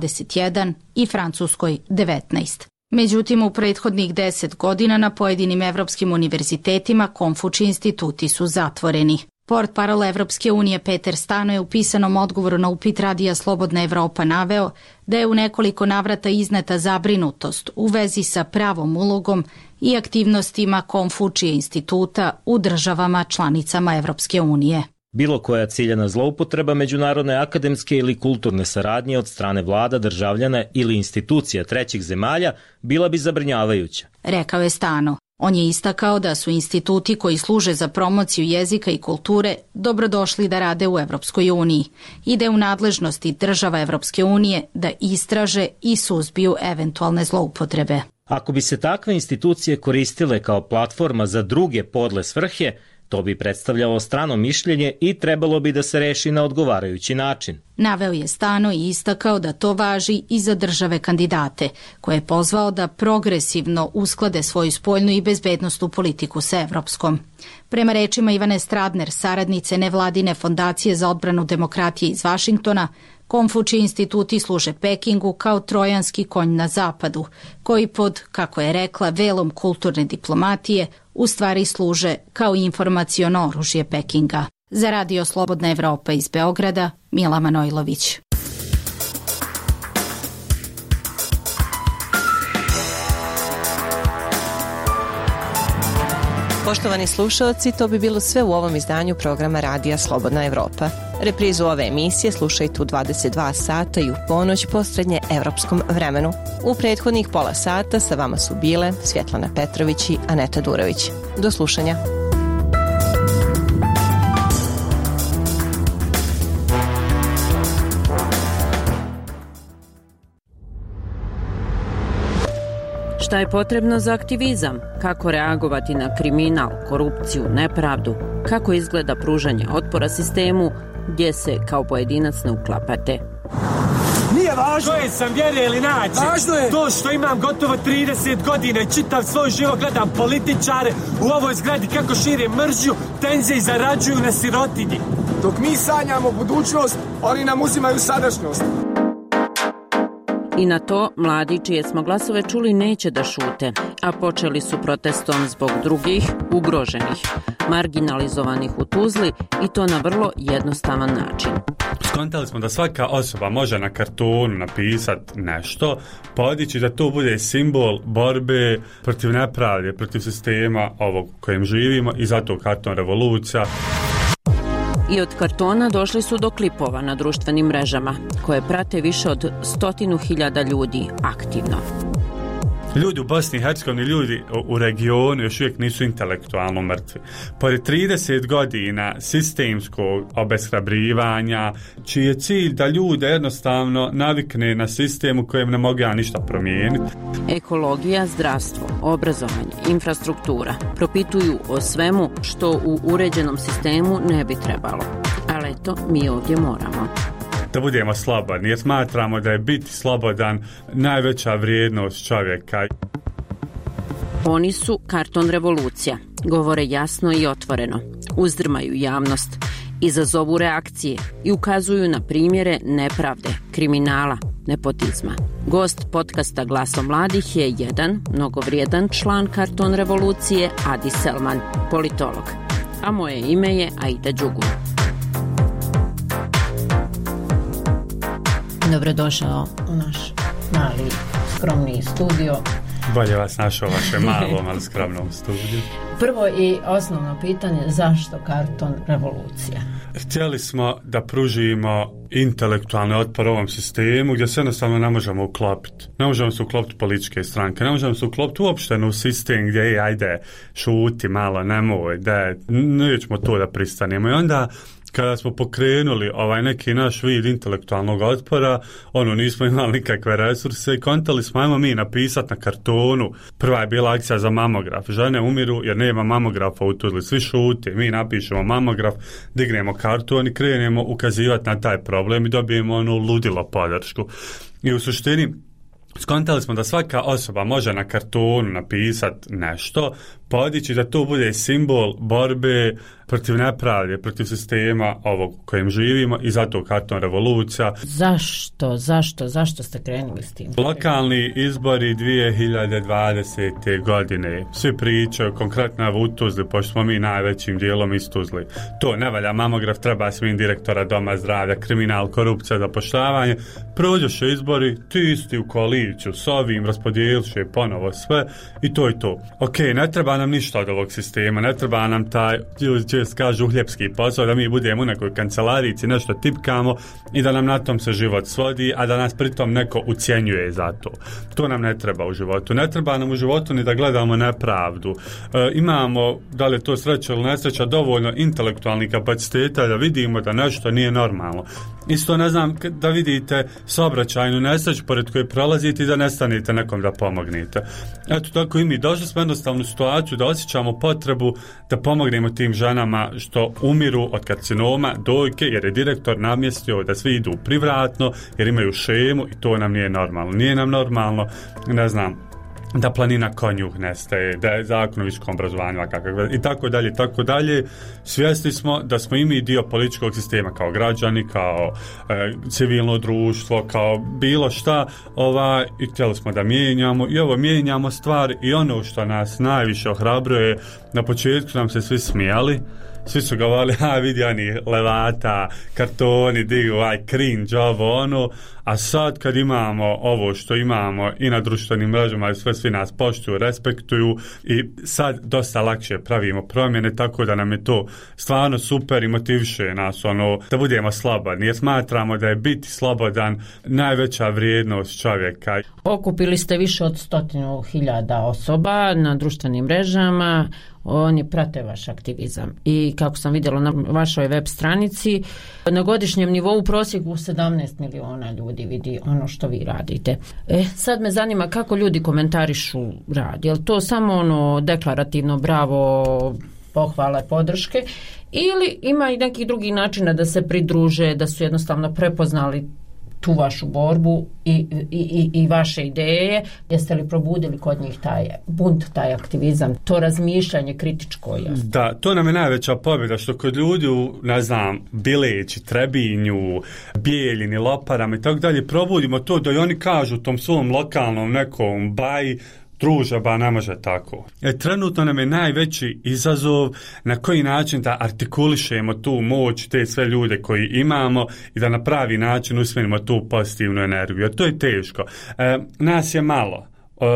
21, i Francuskoj, 19. Međutim, u prethodnih 10 godina na pojedinim evropskim univerzitetima Konfučij instituti su zatvoreni. Portparol Evropske unije Peter Stano je u pisanom odgovoru na upit Radija Slobodna Evropa naveo da je u nekoliko navrata izneta zabrinutost u vezi sa pravom ulogom i aktivnostima Konfučija instituta u državama članicama Evropske unije. Bilo koja ciljana zloupotreba međunarodne akademske ili kulturne saradnje od strane vlada, državljana ili institucija trećih zemalja bila bi zabrinjavajuća, rekao je Stano. On je istakao da su instituti koji služe za promociju jezika i kulture dobrodošli da rade u Evropskoj uniji i da je u nadležnosti država Evropske unije da istraže i suzbiju eventualne zloupotrebe. Ako bi se takve institucije koristile kao platforma za druge podle svrhe, to bi predstavljalo strano mišljenje i trebalo bi da se reši na odgovarajući način. Naveo je Stano i istakao da to važi i za države kandidate, koje je pozvao da progresivno usklade svoju spoljnu i bezbednosnu politiku sa evropskom. Prema rečima Ivane Stradner, saradnice nevladine fondacije za odbranu demokratije iz Vašingtona, Konfučij instituti služe Pekingu kao trojanski konj na zapadu, koji pod, kako je rekla, velom kulturne diplomatije u stvari služe kao informaciono oružje Pekinga. Za Radio Slobodna Evropa iz Beograda, Mila Manojlović. Poštovani slušalci, to bi bilo sve u ovom izdanju programa Radija Slobodna Evropa. Reprizu ove emisije slušajte u 22 sata i u ponoć po srednje evropskom vremenu. U prethodnih pola sata sa vama su bile Svjetlana Petrović i Aneta Durović. Do slušanja. Šta je potrebno za aktivizam? Kako reagovati na kriminal, korupciju, nepravdu? Kako izgleda pružanje otpora sistemu gdje se kao pojedinac ne uklapate? Nije važno koje sam vjere ili nacije. Važno je to što imam gotovo 30 godina i čitav svoj život gledam političare u ovoj zgradi kako šire mržnju, tenzije i zarađuju na sirotinji. Dok mi sanjamo budućnost, oni nam uzimaju sadašnjost. I na to mladi čije smo glasove čuli neće da šute, a počeli su protestom zbog drugih, ugroženih, marginalizovanih u Tuzli i to na vrlo jednostavan način. Skontali smo da svaka osoba može na kartonu napisati nešto, podići da to bude simbol borbe protiv nepravde, protiv sistema ovog kojem živimo i zato karton revolucija. I od kartona došli su do klipova na društvenim mrežama, koje prate više od 100.000 ljudi aktivno. Ljudi u Bosni i Hercegovini, ljudi u regionu još uvijek nisu intelektualno mrtvi. Pored 30 godina sistemskog obeshrabrivanja, čiji je cilj da ljude jednostavno navikne na sistem u kojem ne mogu ništa promijeniti. Ekologija, zdravstvo, obrazovanje, infrastruktura propituju o svemu što u uređenom sistemu ne bi trebalo. Ali eto, mi ovdje moramo da budemo slobodni, jer smatramo da je biti slobodan najveća vrijednost čovjeka. Oni su karton revolucija, govore jasno i otvoreno, uzdrmaju javnost, izazovu reakcije i ukazuju na primjere nepravde, kriminala, nepotizma. Gost podcasta Glasom mladih je jedan mnogovrijedan član karton revolucije, Adi Selman, politolog. A moje ime je Aida Đugur. Dobrodošao u naš mali, skromni studio. Bolje vas našao vaše malom, ali skromnom studiju. Prvo i osnovno pitanje, zašto karton revolucija? Htjeli smo da pružimo intelektualni otpor ovom sistemu gdje se jednostavno ne možemo uklopiti. Ne možemo se uklopiti političke stranke, ne možemo se uklopiti uopšte u sistem gdje je, ajde, šuti malo, nemoj, da nećemo to da pristanemo. I onda kada smo pokrenuli neki naš vid intelektualnog otpora, nismo imali nikakve resurse i kontali smo, ajmo mi napisati na kartonu. Prva je bila akcija za mamograf. Žene umiru jer nema mamografa u Tuzli. Svi šute, mi napišemo mamograf, dignemo karton i krenemo ukazivati na taj problem i dobijemo ludilo podršku. I u suštini skontali smo da svaka osoba može na kartonu napisati nešto, podići da to bude simbol borbe protiv nepravde, protiv sistema ovog kojem živimo i zato karton revolucija. Zašto ste krenuli s tim? Lokalni izbori 2020. godine. Svi pričaju konkretno u Tuzli, pošto smo mi najvećim dijelom iz Tuzli. To ne valja mamograf, treba svim direktora doma zdravlja, kriminal, korupcija, zapošljavanje. Prođoše izbori, ti isti u koaliciju s ovim, raspodijeliše ponovo sve i to je to. Ok, ne treba nam ništa od ovog sistema, ne treba nam taj, kažu, uhljepski posao, da mi budemo u nekoj kancelarici, nešto tipkamo i da nam na tom se život svodi, a da nas pritom neko ucjenjuje za to. To nam ne treba u životu. Ne treba nam u životu ni da gledamo nepravdu. Imamo, da li je to sreća ili nesreća, dovoljno intelektualnih kapaciteta da vidimo da nešto nije normalno. Isto ne znam da vidite saobraćajnu nesreću pored koje prolazite i da nestanete nekom da pomognete. Eto tako i mi došli smo jednostavnu situaciju da osjećamo potrebu da pomognemo tim ženama što umiru od karcinoma dojke, jer je direktor namjestio da svi idu privratno jer imaju šemu i to nam nije normalno. Nije nam normalno, ne znam, da planina konjuh nestaje, da je zakon o visokom obrazovanju i tako dalje. Svjesni smo da smo i mi dio političkog sistema kao građani, kao civilno društvo, kao bilo šta, i htjeli smo da mijenjamo i mijenjamo stvar i ono što nas najviše ohrabruje, na početku nam se svi smijali svi su govorili, vidi oni levata, kartoni, digu, cringe, ovo, ono, a sad kad imamo ovo što imamo i na društvenim mrežama i svi nas poštuju, respektuju i sad dosta lakše pravimo promjene, tako da nam je to stvarno super i motiviše nas, ono, da budemo slobodni, jer smatramo da je biti slobodan najveća vrijednost čovjeka. Okupili ste više od 100.000 osoba na društvenim mrežama, oni prate vaš aktivizam i kako sam vidjela na vašoj web stranici, na godišnjem nivou u prosjeku 17 miliona ljudi vidi ono što vi radite. Sad me zanima kako ljudi komentarišu rad, je li to samo ono deklarativno bravo, pohvale, podrške, ili ima i nekih drugih načina da se pridruže, da su jednostavno prepoznali tu vašu borbu i vaše ideje? Jeste li probudili kod njih taj bunt, taj aktivizam, to razmišljanje kritičko? Da, to nam je najveća pobjeda, što kod ljudi u, ne znam, Bileći, Trebinju, Bijeljini, Loparama i tako dalje, probudimo to da i oni kažu tom svom lokalnom nekom baji, druže, ne može tako. Trenutno nam je najveći izazov na koji način da artikulišemo tu moć, te sve ljude koji imamo i da na pravi način usmjerimo tu pozitivnu energiju. To je teško. Nas je malo.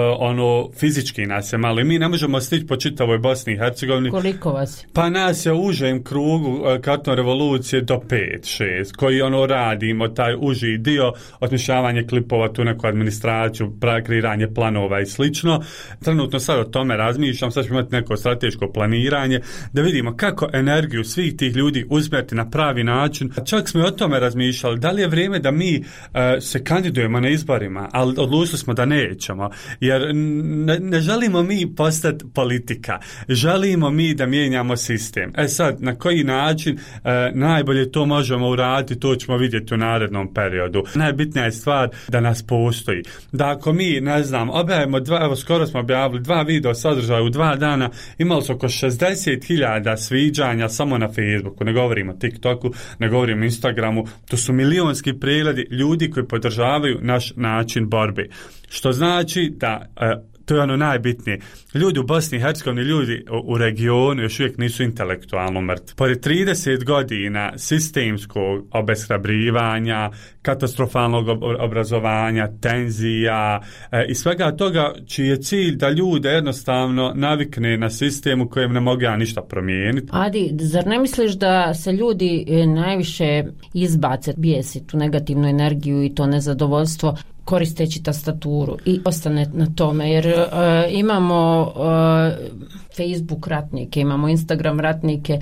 Fizički nas je malo i mi ne možemo stići po čitavoj Bosni i Hercegovini. Koliko vas? Pa nas je u užem krugu Karton revolucije do 5-6 koji radimo taj uži dio, osmišljavanje klipova, tu neku administraciju, kreiranje planova i slično. Trenutno sad o tome razmišljam, sad ćemo imati neko strateško planiranje da vidimo kako energiju svih tih ljudi usmjeriti na pravi način. Čak smo o tome razmišljali, da li je vrijeme da mi se kandidujemo na izborima, ali odlučili smo da nećemo. Jer ne želimo mi postati politika, želimo mi da mijenjamo sistem. Sad, na koji način najbolje to možemo uraditi, to ćemo vidjeti u narednom periodu. Najbitnija je stvar da nas postoji. Da ako mi, ne znam, objavimo skoro smo objavili 2 video sadržaja u 2 dana, imali su oko 60.000 sviđanja samo na Facebooku, ne govorimo o TikToku, ne govorimo o Instagramu, to su milionski pregledi ljudi koji podržavaju naš način borbe. Što znači da to je ono najbitnije. Ljudi u Bosni i Hercegovini, ljudi u regionu još uvijek nisu intelektualno mrtvi. Pored 30 godina sistemskog obeshrabrivanja, katastrofalnog obrazovanja, tenzija i svega toga čiji je cilj da ljude jednostavno navikne na sistem u kojem ne mogu ništa promijeniti. Adi, zar ne misliš da se ljudi najviše izbace, bijesi tu negativnu energiju i to nezadovoljstvo koristeći tastaturu i ostane na tome, jer imamo Facebook ratnike, imamo Instagram ratnike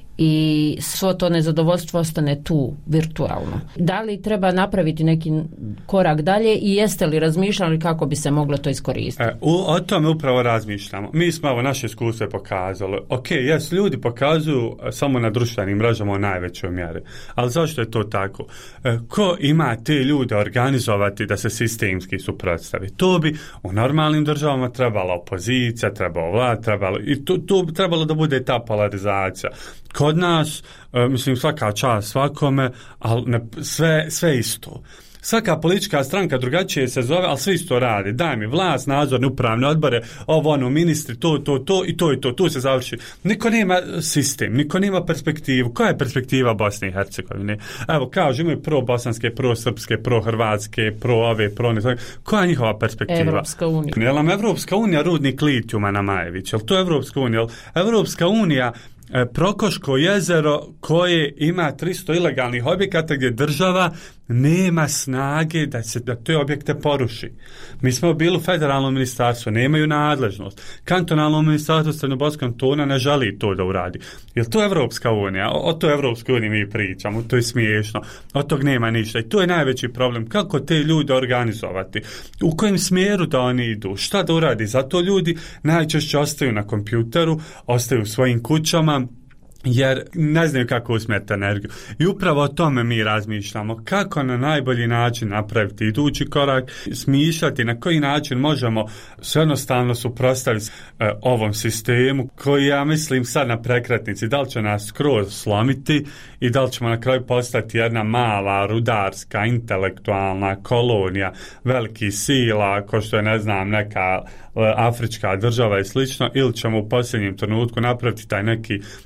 i svo to nezadovoljstvo ostane tu virtualno. Da li treba napraviti neki korak dalje i jeste li razmišljali kako bi se moglo to iskoristiti? O tome upravo razmišljamo. Mi smo ovo naše iskustvo pokazali. Ljudi pokazuju samo na društvenim mrežama u najvećoj mjeri. Ali zašto je to tako? Ko ima te ljude organizovati da se sistemski suprotstavi? To bi u normalnim državama trebala opozicija, trebalo vlad, to bi trebalo da bude ta polarizacija. Kod nas, mislim, svaka čast svakome, ali sve isto. Svaka politička stranka drugačije se zove, ali sve isto radi. Daj mi vlast, nadzorne upravne odbore, ministri, to, tu se završi. Niko nema sistem, niko nema perspektivu. Koja je perspektiva Bosne i Hercegovine? Evo, kažu, imaju pro-bosanske, pro-srpske, pro-hrvatske, pro-ove, pro-ne. Koja je njihova perspektiva? Evropska unija. Je li nam Evropska unija rudnik litijuma na Majević? Je li to Evropska unija? Evropska unija Prokoško jezero koje ima 300 ilegalnih objekata gdje država nema snage da te objekte poruši. Mi smo bili u federalnom ministarstvu, nemaju nadležnost. Kantonalno ministarstvo Srednjobolskog kantona ne želi to da uradi. Jel to Evropska unija? O toj Evropskoj uniji mi pričamo, to je smiješno. Od tog nema ništa. I to je najveći problem. Kako te ljude organizovati? U kojem smjeru da oni idu? Šta da uradi? Zato ljudi najčešće ostaju na kompjuteru, ostaju u svojim kućama, jer ne znaju kako usmjeriti energiju. I upravo o tome mi razmišljamo. Kako na najbolji način napraviti idući korak, smišljati na koji način možemo se jednostavno suprotstaviti ovom sistemu koji, ja mislim, sad na prekretnici, da li će nas skroz slomiti i da li ćemo na kraju postati jedna mala, rudarska, intelektualna kolonija velikih sila, ko što je, ne znam, neka afrička država i slično, ili ćemo u posljednjem trenutku napraviti taj neki intelektualni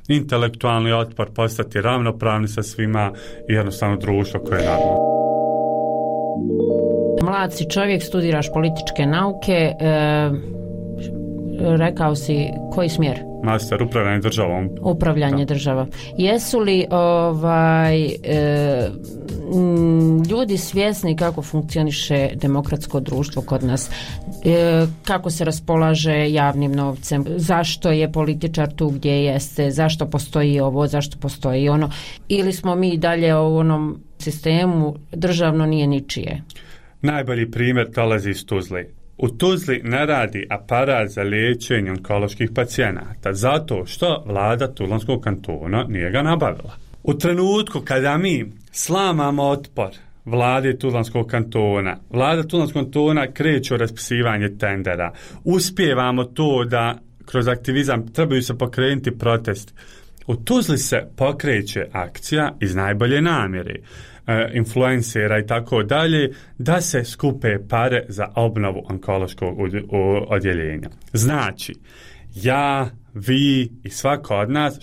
intelektualni otpor, postati ravnopravni sa svima i jednostavno društvo koje je normalno. Mlad si čovjek, studiraš političke nauke, rekao si koji smjer? Master, upravljanje državom. Upravljanje država. Jesu li ljudi svjesni kako funkcioniše demokratsko društvo kod nas? Kako se raspolaže javnim novcem? Zašto je političar tu gdje jeste? Zašto postoji ovo? Zašto postoji ono? Ili smo mi dalje u onom sistemu državno nije ničije? Najbolji primjer dolazi iz Tuzle. U Tuzli ne radi aparat za liječenje onkoloških pacijenata zato što vlada Tuzlanskog kantona nije ga nabavila. U trenutku kada mi slamamo otpor vlade Tuzlanskog kantona, vlada Tuzlanskog kantona kreće u raspisivanje tendera. Uspijevamo to da kroz aktivizam trebaju se pokrenuti protesti. U Tuzli se pokreće akcija iz najbolje namjere influencera i tako dalje, da se skupe pare za obnovu onkološkog odjeljenja. Znači, ja, vi i svako od nas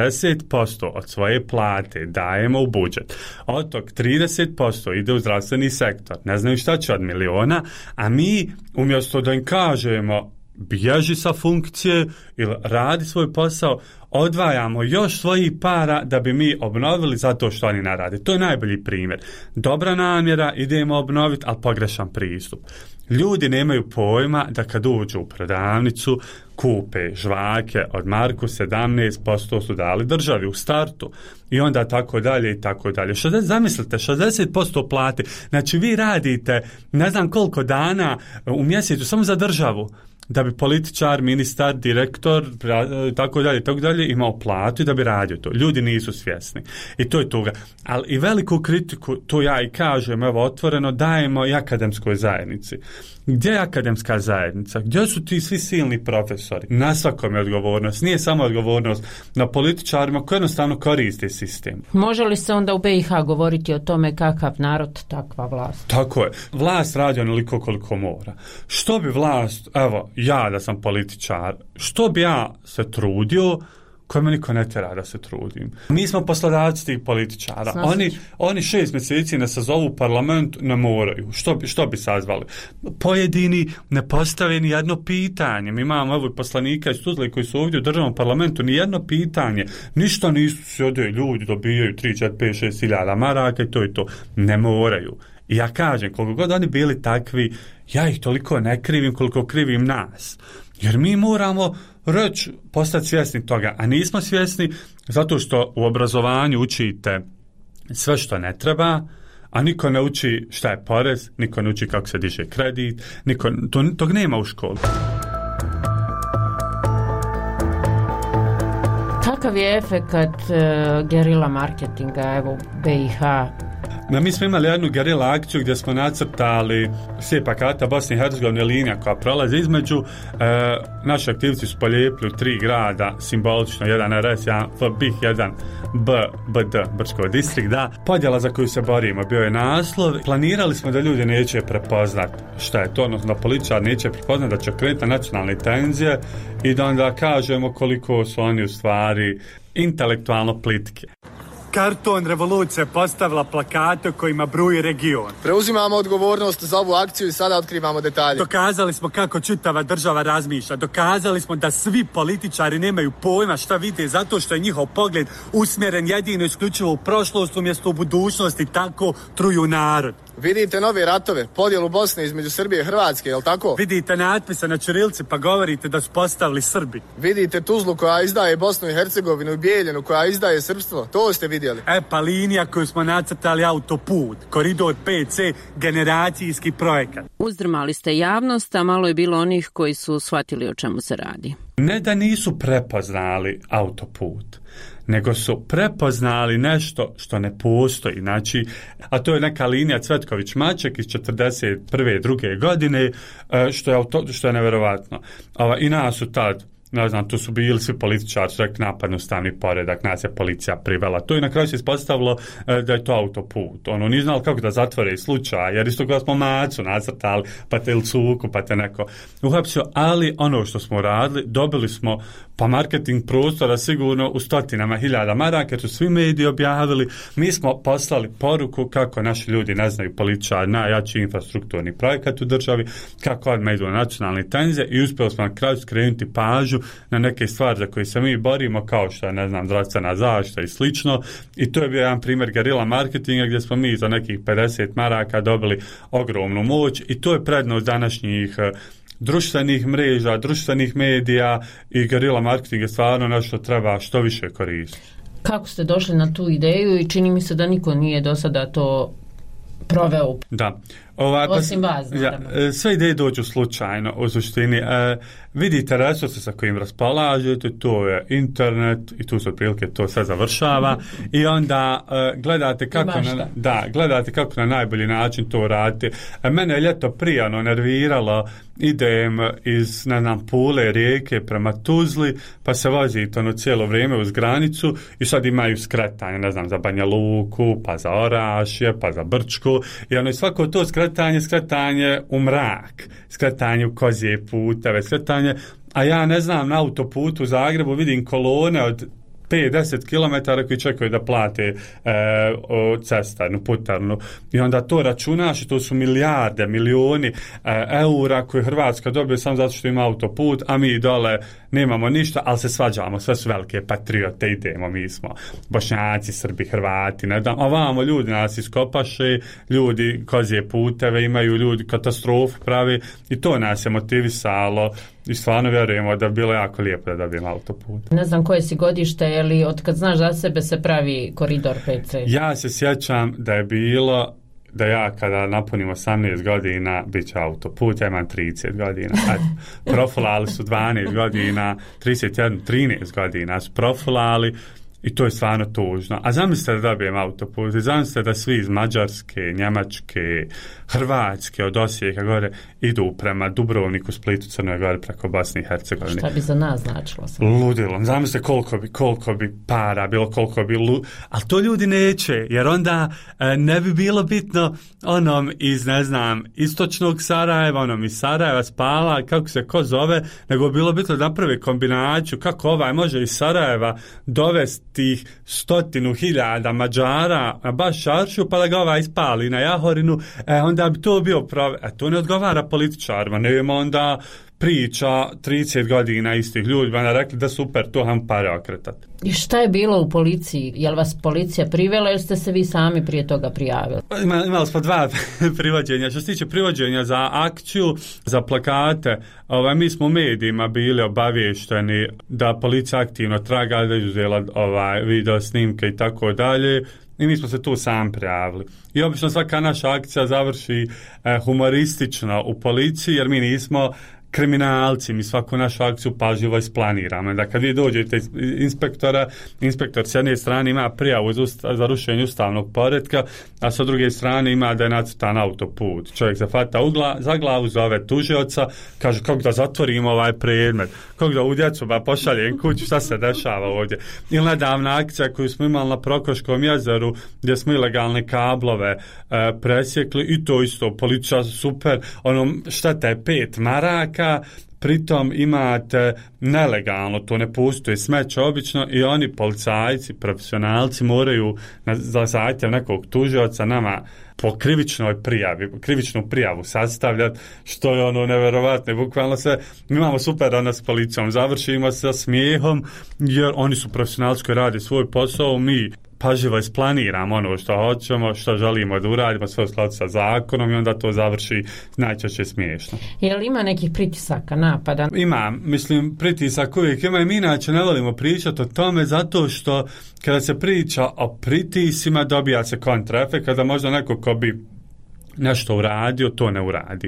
60% od svoje plate dajemo u budžet. Od tog 30% ide u zdravstveni sektor. Ne znaju šta će od miliona, a mi umjesto da im kažemo bježi sa funkcije ili radi svoj posao, odvajamo još svojih para da bi mi obnovili zato što oni ne rade. To je najbolji primjer. Dobra namjera, idemo obnoviti, ali pogrešan pristup. Ljudi nemaju pojma da kad uđu u prodavnicu, kupe žvake od marku, 17% su dali državi u startu. I onda tako dalje i tako dalje. Zamislite, 60% plate. Znači vi radite ne znam koliko dana u mjesecu samo za državu, da bi političar, ministar, direktor, tako dalje imao platu i da bi radio to. Ljudi nisu svjesni. I to je toga. Ali i veliku kritiku, to ja i kažem, evo otvoreno, dajemo i akademskoj zajednici. Gdje je akademska zajednica? Gdje su ti svi silni profesori? Na svakom je odgovornost. Nije samo odgovornost na političarima koji jednostavno koriste sistem. Može li se onda u BiH govoriti o tome kakav narod, takva vlast? Tako je. Vlast radi onoliko koliko mora. Što bi vlast, evo, ja da sam političar, što bi ja se trudio, koje me niko ne tjera da se trudim. Mi smo poslodavci tih političara. Oni 6 mjeseci ne sazovu u parlament, ne moraju. Što bi sazvali? Pojedini ne postave ni jedno pitanje. Mi imamo evo poslanika iz Tuzle koji su ovdje u državnom parlamentu, ni jedno pitanje. Ništa nisu sjede, ljudi dobijaju 3, 4, 5, 6 hiljada maraka i to je to. Ne moraju. I ja kažem, koliko god oni bili takvi, ja ih toliko ne krivim koliko krivim nas. Jer mi moramo reći, postati svjesni toga, a nismo svjesni zato što u obrazovanju učite sve što ne treba, a niko ne uči šta je porez, niko ne uči kako se diže kredit, tog nema u školi. Kakav je efekat gerila marketinga evo BiH? Mi smo imali jednu gerila akciju gdje smo nacrtali slijepa karta Bosne i Hercegovine, linija koja prolazi između. Naši aktivci su polijepili 3 grada, simbolično, jedan RS, jedan FBIH, jedan BD, Brčko distrikt, da. Podjela za koju se borimo, bio je naslov. Planirali smo da ljudi neće prepoznat šta je to, odnosno da političar neće prepoznat, da će krenuti nacionalne tenzije i da onda kažemo koliko su oni u stvari intelektualno plitke. Karton revolucija postavila plakate kojima bruji region. Preuzimamo odgovornost za ovu akciju i sada otkrivamo detalje. Dokazali smo kako čitava država razmišlja. Dokazali smo da svi političari nemaju pojma šta vide zato što je njihov pogled usmjeren jedino isključivo u prošlost umjesto u budućnosti, tako truju narod. Vidite nove ratove, podjelu Bosne između Srbije i Hrvatske, je li tako? Vidite natpise na ćirilci pa govorite da su postavili Srbi. Vidite Tuzlu koja izdaje Bosnu i Hercegovinu i Bijeljinu koja izdaje srpstvo, to ste vidjeli. Pa linija koju smo nacrtali autoput, koridor 5C, generacijski projekat. Uzdrmali ste javnost, a malo je bilo onih koji su shvatili o čemu se radi. Ne da nisu prepoznali autoput, nego su prepoznali nešto što ne postoji. Znači, a to je neka linija Cvetković-Maček iz 41. druge godine, što je nevjerovatno. I nas su tad ne znam, tu su bili svi političari, su rekli napadnu ustavni poredak, nas je policija privela. To je na kraju se ispostavilo da je to autoput. Ono, nije znali kako da zatvore slučaj, jer isto kada smo macu nacrtali, pa te ili cuku, pa te neko uhapsio, ali ono što smo radili, dobili smo pa marketing prostora sigurno u stotinama hiljada maraka, jer su svi mediji objavili, mi smo poslali poruku kako naši ljudi ne znaju političari, najjači infrastrukturni projekat u državi, kako odmah idu na nacionalne tenzije i uspjeli smo na kraju skrenuti pažnju na neke stvari za koje se mi borimo, kao što je, ne znam, zdravstvena zaštita i slično. I to je bio jedan primjer gerila marketinga gdje smo mi za nekih 50 maraka dobili ogromnu moć i to je prednost današnjih društvenih mreža, društvenih medija i gerila marketing je stvarno nešto treba što više koristiti. Kako ste došli na tu ideju i čini mi se da niko nije do sada to proveo? Da. Osim vas. Sve ideje dođu slučajno u suštini. Vidite resurse sa kojim raspolažete, to je internet i tu se otprilike to sve završava i onda gledate kako na najbolji način to radite. Mene je ljeto prije nerviralo, idem iz, ne znam, Pule, Rijeke prema Tuzli, pa se vozite cijelo vrijeme uz granicu i sad imaju skretanje, ne znam, za Banja Luku, pa za Orašje, pa za Brčku i svako to skretanje u mrak, skretanje u kozije puteve, skretanje, a ja ne znam, na autoputu u Zagrebu vidim kolone od 5-10 km koji čekaju da plate cestarnu, putarnu i onda to računaš i to su milijarde, milioni eura koje Hrvatska dobije samo zato što ima autoput, a mi dole nemamo ništa, ali se svađamo, sve su velike patriote, idemo, mi smo Bošnjaci, Srbi, Hrvati, ne znam, ovamo ljudi nas iskopaše, ljudi kozije puteve imaju, ljudi katastrofe pravi i to nas je motivisalo i stvarno vjerujemo da bi bilo jako lijepo da dobijemo autoput. Ne znam koje si godište, je li od kad znaš za sebe se pravi koridor 5C? Ja se sjećam da je bilo da ja kada napunim 18 godina bit će autoput, ja imam 30 godina. Profilali su 12 godina, 31, 13 godina su profilali i to je stvarno tužno. A zamislite da dobijem autoput, zamislite da svi iz Mađarske, Njemačke, Hrvatske, od Osijeka gore idu prema Dubrovniku, Splitu, Crnoj Gori, preko Bosne i Hercegovine. Šta bi za nas značilo? Ludilom. Zamislite koliko bi para bilo, ali to ljudi neće, jer onda ne bi bilo bitno onom iz, ne znam, istočnog Sarajeva, onom iz Sarajeva, Spala, kako se ko zove, nego bilo bitno da napravi kombinaciju kako ovaj može iz Sarajeva dovesti tih 100.000 Mađara na baš Šaršu, pa da ga ovaj ispali na Jahorinu, onda bi to bio to ne odgovara političarima, nema onda priča 30 godina istih ljudi, onda rekli da super, to ham pare okretati. I šta je bilo u policiji? Je li vas policija privela ili ste se vi sami prije toga prijavili? Imali smo 2 privođenja. Što se tiče privođenja za akciju, za plakate, mi smo u medijima bili obavješteni da policija aktivno traga, da izuzela video snimke i tako dalje. I mi smo se tu sam prijavili. I obično svaka naša akcija završi humoristično u policiji, jer mi nismo kriminalci, mi svaku našu akciju pažljivo isplaniramo. Da kad vi dođete inspektor s jedne strane ima prijavu za rušenje ustavnog poretka, a sa druge strane ima da je nacrtan autoput. Čovjek se hvata za glavu, zove tužioca, kaže kako da zatvorimo ovaj predmet, kako da u djecu pošaljem kuću, šta se dešava ovdje. Ili nedavna akcija koju smo imali na Prokoškom jezeru, gdje smo ilegalne kablove presjekli i to isto, policija super, šteta je 5 maraka, pritom imate nelegalno, to ne postoji smeće obično i oni policajci, profesionalci moraju za zahtjev nekog tužioca nama po krivičnu prijavu sastavljati, što je neverovatno. Bukvalno mi imamo super s policijom, završimo sa smijehom jer oni su profesionalci koji rade svoj posao, mi pažljivo isplaniramo ono što hoćemo, što želimo da uradimo, sve u skladu sa zakonom i onda to završi najčešće smiješno. Je li ima nekih pritisaka, napada? Ima, pritisak uvijek ima i mi inače ne volimo pričati o tome zato što kada se priča o pritisima dobija se kontraefekt, kada možda neko ko bi nešto uradio, to ne uradi.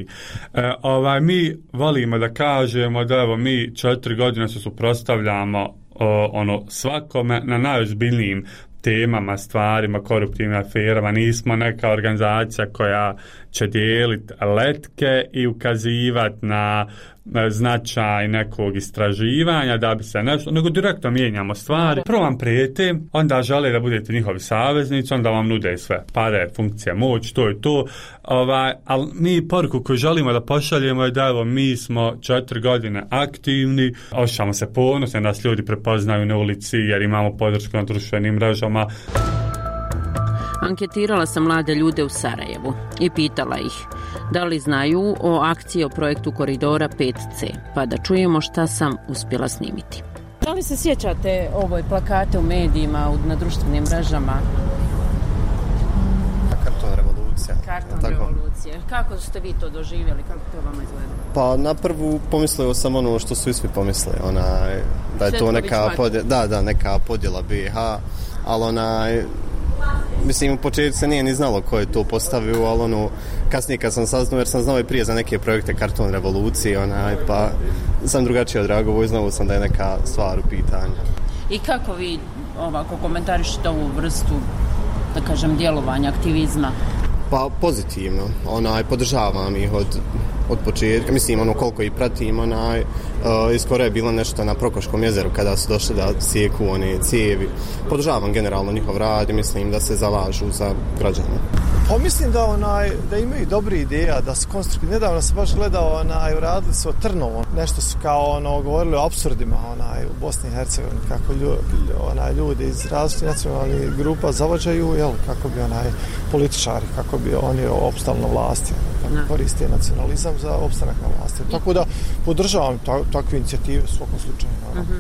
Mi volimo da kažemo da mi 4 godine se suprotstavljamo svakome na najozbiljnijim temama, stvarima, koruptivnim aferama. Nismo neka organizacija koja će dijeliti letke i ukazivati na značaj nekog istraživanja da bi se nešto, nego direktno mijenjamo stvari. Prvo vam prijete, onda žele da budete njihovi saveznici, onda vam nude sve pare, funkcije, moć, to je to. Ali mi poruku koju želimo da pošaljemo je da evo, mi smo 4 godine aktivni, osjećamo se ponosno, nas ljudi prepoznaju na ulici jer imamo podršku na društvenim mrežama. Anketirala sam mlade ljude u Sarajevu i pitala ih da li znaju o akciji o projektu Koridora 5C, pa da čujemo šta sam uspjela snimiti. Da li se sjećate ovoj plakate u medijima, na društvenim mrežama? Karton revolucija. Revolucije. Kako ste vi to doživjeli? Kako to vama izgleda? Pa na prvu pomislio sam ono što su i svi pomislili, da je to neka podjela, neka podjela BiH, ali mislim, u početku se nije ni znalo ko je to postavio, ali kasnije kad sam saznao, jer sam znao i prije za neke projekte Karton revolucije, pa sam drugačije odreagovao i znao sam da je neka stvar u pitanju. I kako vi ovako komentarišete ovu vrstu, da kažem, djelovanja, aktivizma? Pa pozitivno, podržavam ih od početka, mislim, koliko ih pratim, iskoro je bilo nešto na Prokoškom jezeru kada su došli da sjeku one cijevi. Podržavam generalno njihov rad i mislim da se zalažu za građane. Pa mislim da imaju dobre ideja, da su konstruktivni. Nedavno sam baš gledao, radili su o Trnovom. Nešto su kao govorili o apsurdima u Bosni i Hercegovini, kako ljudi iz različitih nacionalnih grupa zavađaju, kako bi političari, kako bi oni opstali na vlasti, kako koriste nacionalizam za opstanak na vlasti. Tako da podržavam takve inicijative u svakom slučaju.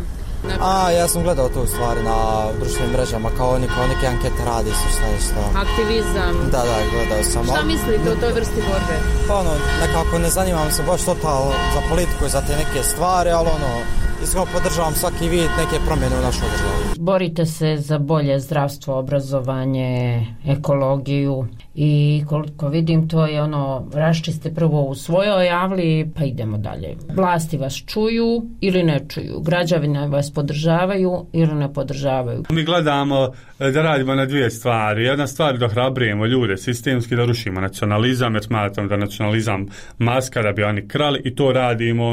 Ja sam gledao to u stvari na društvenim mrežama, kao neke ankete radi su što. Aktivizam. Da, gledao sam. Šta mislite o toj vrsti borbe? Pa nekako ne zanimam se baš totalno za politiku i za te neke stvari, ali iskreno podržavam svaki vid neke promjene u našoj državi. Borite se za bolje zdravstvo, obrazovanje, ekologiju i koliko vidim to je raščiste prvo u svojoj javli pa idemo dalje. Vlasti vas čuju ili ne čuju, građani vas podržavaju ili ne podržavaju. Mi gledamo da radimo na dvije stvari. Jedna stvar je da ohrabrujemo ljude sistemski, da rušimo nacionalizam, jer smatram da nacionalizam maska da bi oni krali i to radimo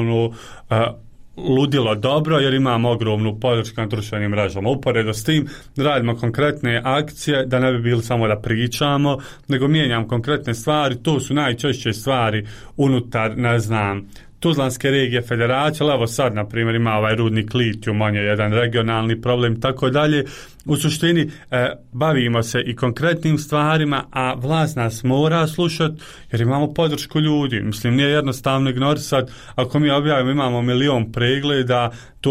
ludilo dobro jer imamo ogromnu podršku na društvenim mrežama. Uporedo s tim radimo konkretne akcije da ne bi bili samo da pričamo, nego mijenjam konkretne stvari. To su najčešće stvari unutar, Tuzlanske regije federacije, ali evo sad, na primjer, ima ovaj rudnik litijum, on je jedan regionalni problem, tako dalje. U suštini, bavimo se i konkretnim stvarima, a vlast nas mora slušati, jer imamo podršku ljudi. Mislim, nije jednostavno ignorisati, ako mi objavimo, imamo 1 milion pregleda, to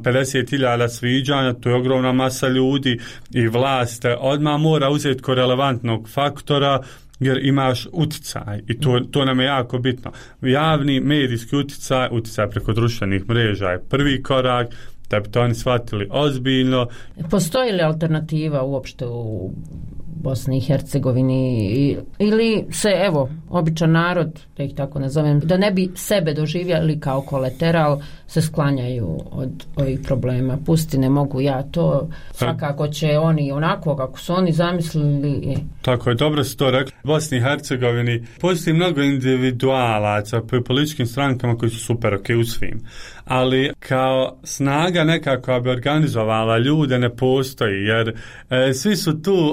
50.000 sviđanja, to je ogromna masa ljudi i vlast odmah mora uzeti ko relevantnog faktora, jer imaš uticaj i to nam je jako bitno. Javni medijski uticaj preko društvenih mreža je prvi korak da bi to oni shvatili ozbiljno. Postoji li alternativa uopšte u Bosni i Hercegovini ili se, običan narod, da ih tako nazovem, da ne bi sebe doživjeli kao kolateral, se sklanjaju od ovih problema. Pusti, ne mogu ja to, svakako će oni onako kako su oni zamislili. Tako je, dobro si to rekli. U Bosni i Hercegovini postoji mnogo individualaca po političkim strankama koji su super u svim. Ali kao snaga nekako bi organizovala ljude ne postoji, jer svi su tu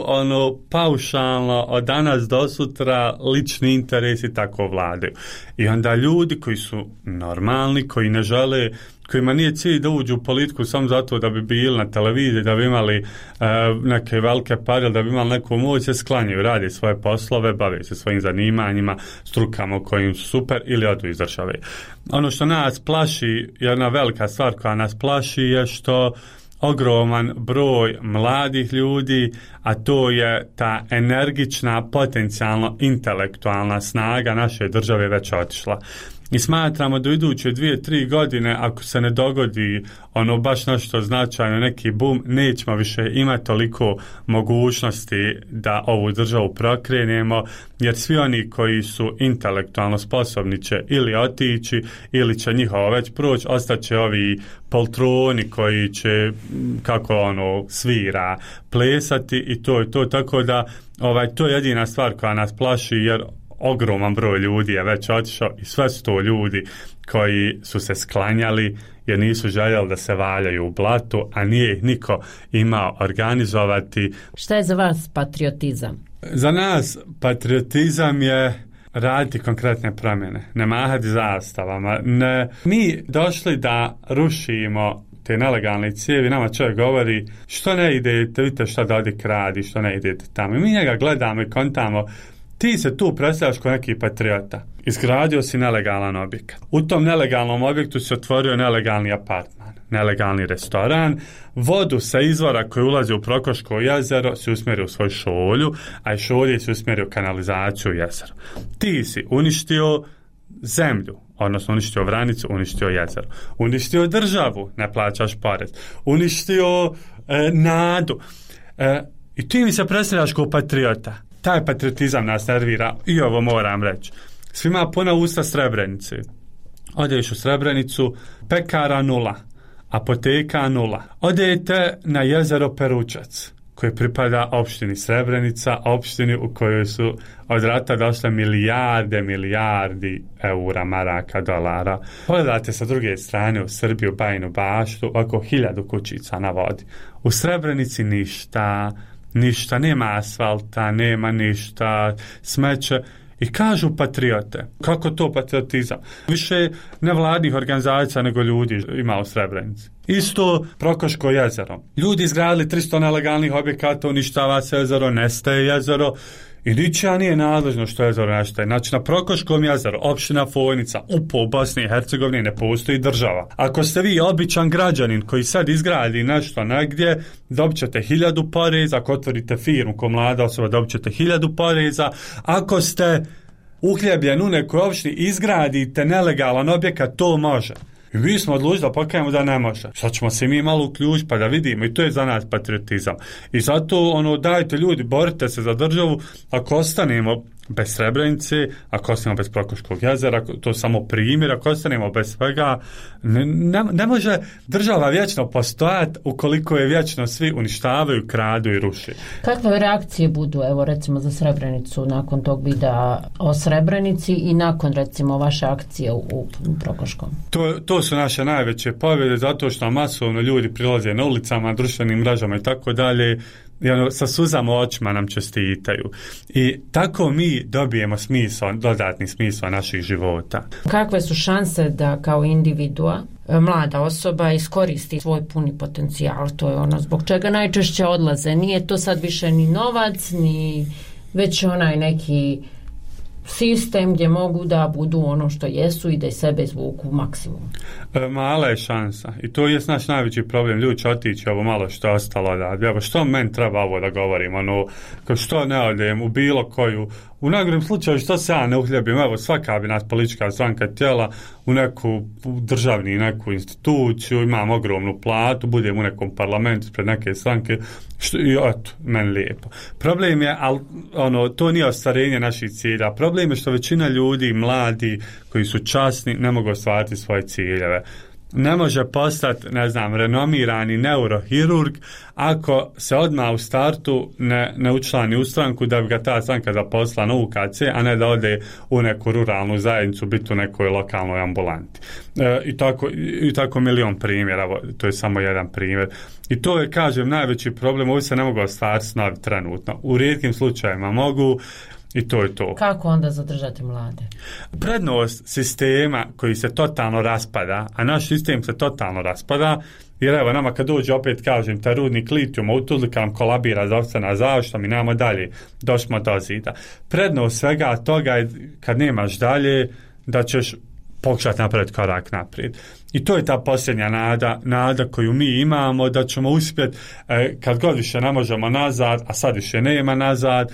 paušalno od danas do sutra lični interesi tako vladaju. I onda ljudi koji su normalni, koji ne žele, kojima nije cilj da uđu u politiku samo zato da bi bili na televiziji, da bi imali neke velike pare, da bi imali neku moć, se sklanjaju, radi svoje poslove, bave se svojim zanimanjima, strukama kojim su super ili odu iz države. Ono što nas plaši, jedna velika stvar koja nas plaši je što ogroman broj mladih ljudi, a to je ta energična, potencijalno intelektualna snaga naše države već otišla. I smatramo da u iduće 2-3 godine, ako se ne dogodi baš nešto značajno, neki boom, nećemo više imati toliko mogućnosti da ovu državu prokrenemo, jer svi oni koji su intelektualno sposobni će ili otići, ili će njihovo već proći, ostaće ovi poltroni koji će, kako svira, plesati i to je to, tako da to je jedina stvar koja nas plaši, jer ogroman broj ljudi je već otišao i sve su to ljudi koji su se sklanjali jer nisu željeli da se valjaju u blatu, a nije ih niko imao organizovati. Šta je za vas patriotizam? Za nas patriotizam je raditi konkretne promjene, ne mahati zastavama. Mi došli da rušimo te nelegalne cijevi, nama čovjek govori što ne idete, vidite šta Dodik radi, što ne idete tamo. I mi njega gledamo i kontamo, ti se tu predstavljaš kao neki patriota. Izgradio si nelegalan objekat. U tom nelegalnom objektu se otvorio nelegalni apartman, nelegalni restoran, vodu sa izvora koji ulazi u Prokoško jezero se usmjerio u svoj šolju, a i šolje se usmjerio u kanalizaciju jezero. Ti si uništio zemlju, odnosno uništio Vranicu, uništio jezero, uništio državu, ne plaćaš porez, uništio nadu. I ti mi se predstavljaš kao patriota. Taj patriotizam nas nervira i ovo moram reći. Svima puna usta Srebrenice. Odeš u Srebrenicu, pekara 0, apoteka 0. Odete na jezero Peručac, koji pripada opštini Srebrenica, opštini u kojoj su od rata došle milijardi eura, maraka, dolara. Pogledate sa druge strane u Srbiju, Bajinu Baštu, oko 1000 kućica na vodi. U Srebrenici ništa, nema asfalta, nema ništa, smeće. I kažu patriote. Kako to patriotizam? Više nevladnih organizacija nego ljudi ima u Srebrenici. Isto Prokoško jezero. Ljudi izgradili 300 nelegalnih objekata, uništava se jezero, nestaje jezero i ničija nije nadležno što jezero nestaje. Znači na Prokoškom jezeru, opština Fojnica, u Bosni i Hercegovini ne postoji država. Ako ste vi običan građanin koji sad izgradi nešto negdje, dobit ćete 1000 poreza. Ako otvorite firmu ko mlada osoba, dobit ćete 1000 poreza. Ako ste uhljebljen u nekoj opštini, izgradite nelegalan objekat, to može. I mi smo odlučili da pokajemo da ne može. Sad ćemo se mi malo uključiti pa da vidimo, i to je za nas patriotizam. I zato dajte ljudi, borite se za državu. Ako ostanemo bez Srebrenice, ako ostanemo bez Prokoškog jezera, to je samo primjer, ako ostanemo bez svega, ne može država vječno postojati ukoliko je vječno svi uništavaju, kradu i ruši. Kakve reakcije budu, evo recimo za Srebrenicu nakon tog videa o Srebrenici i nakon recimo vaše akcije u Prokoškom? To su naše najveće pobjede, zato što masovno ljudi prilaze na ulicama, društvenim mrežama i tako dalje, i sa suzama očima nam čestitaju. I tako mi dobijemo dodatni smisao naših života. Kakve su šanse da kao individua, mlada osoba, iskoristi svoj puni potencijal? To je ono zbog čega najčešće odlaze. Nije to sad više ni novac, ni već onaj neki sistem gdje mogu da budu ono što jesu i da iz sebe izvuku maksimum. Mala je šansa i to je naš najveći problem. Ljudi će otići ovo malo što je ostalo da što meni treba ovo da govorim, što ne odem u bilo koju, u najgorem slučaju što se ja ne uhljebim, evo svaka bi nas politička stranka tijela u neku državni neku instituciju, imam ogromnu platu, budem u nekom parlamentu pred neke stranke i eto, meni lijepo. Problem je, to nije ostvarenje naših cilja. Problem je što većina ljudi, mladi, koji su časni, ne mogu ostvariti svoje ciljeve. Ne može postati, renomirani neurohirurg ako se odmah u startu ne učlani u stranku da bi ga ta stranka zaposlila na UKC, a ne da ode u neku ruralnu zajednicu, biti u nekoj lokalnoj ambulanti. I tako milion primjera, to je samo jedan primjer. I to je, kažem, najveći problem. Ovi se ne mogu ostvariti snovi trenutno. U rijetkim slučajevima mogu, i to je to. Kako onda zadržati mlade? Prednost sistema koji se totalno raspada, a naš sistem se totalno raspada, jer evo nama kad dođe, opet kažem, taj rudnik litijuma u Tuzli kad nam kolabira zdravstvena zaštita, mi nemamo dalje, došmo do zida. Prednost svega toga je kad nemaš dalje da ćeš pokušati napraviti korak naprijed. I to je ta posljednja nada koju mi imamo, da ćemo uspjeti, kad god više ne možemo nazad, a sad više nema nazad,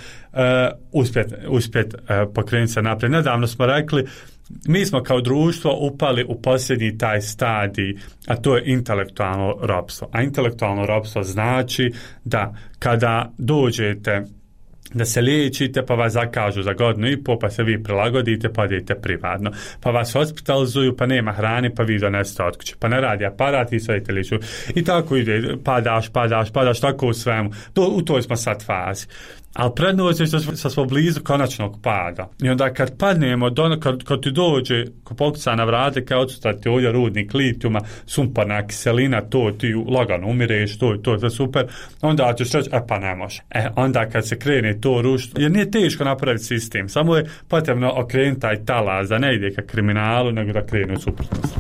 uspjet pokrenuti se naprijed. Nedavno smo rekli, mi smo kao društvo upali u posljednji taj stadij, a to je intelektualno ropstvo. A intelektualno ropstvo znači da kada dođete da se liječite, pa vas zakažu za 1.5 godina, pa se vi prilagodite, pa idete privatno. Pa vas hospitalizuju, pa nema hrane, pa vi donesete od kuće. Pa ne radi aparat i sve idete liječiti. I tako ide, padaš, tako u svemu. U toj smo sad fazi. ali prednost je što smo blizu konačnog pada. I onda kad padnemo, kad ti dođe, ko pokuca na vrate, kao odstati ovdje rudnik litijuma, sumporna kiselina, to ti lagano umireš, to je super, onda ćeš reći, pa ne može. Onda kad se krene to rušiti, jer nije teško napraviti sistem, samo je potrebno okrenuti taj talas, da ne ide ka kriminalu, nego da krene u suprotnost.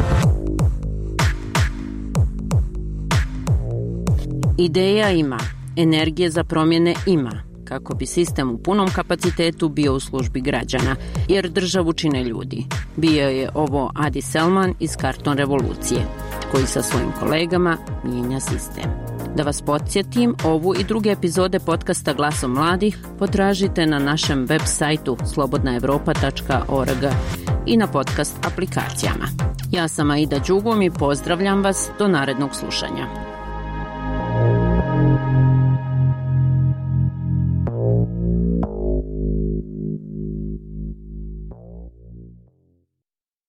Ideja ima, energije za promjene ima, kako bi sistem u punom kapacitetu bio u službi građana, jer državu čine ljudi. Bio je ovo Adi Selman iz Karton revolucije, koji sa svojim kolegama mijenja sistem. Da vas podsjetim, ovu i druge epizode podcasta Glasom mladih potražite na našem web sajtu slobodnaevropa.org i na podcast aplikacijama. Ja sam Aida Đugum i pozdravljam vas do narednog slušanja.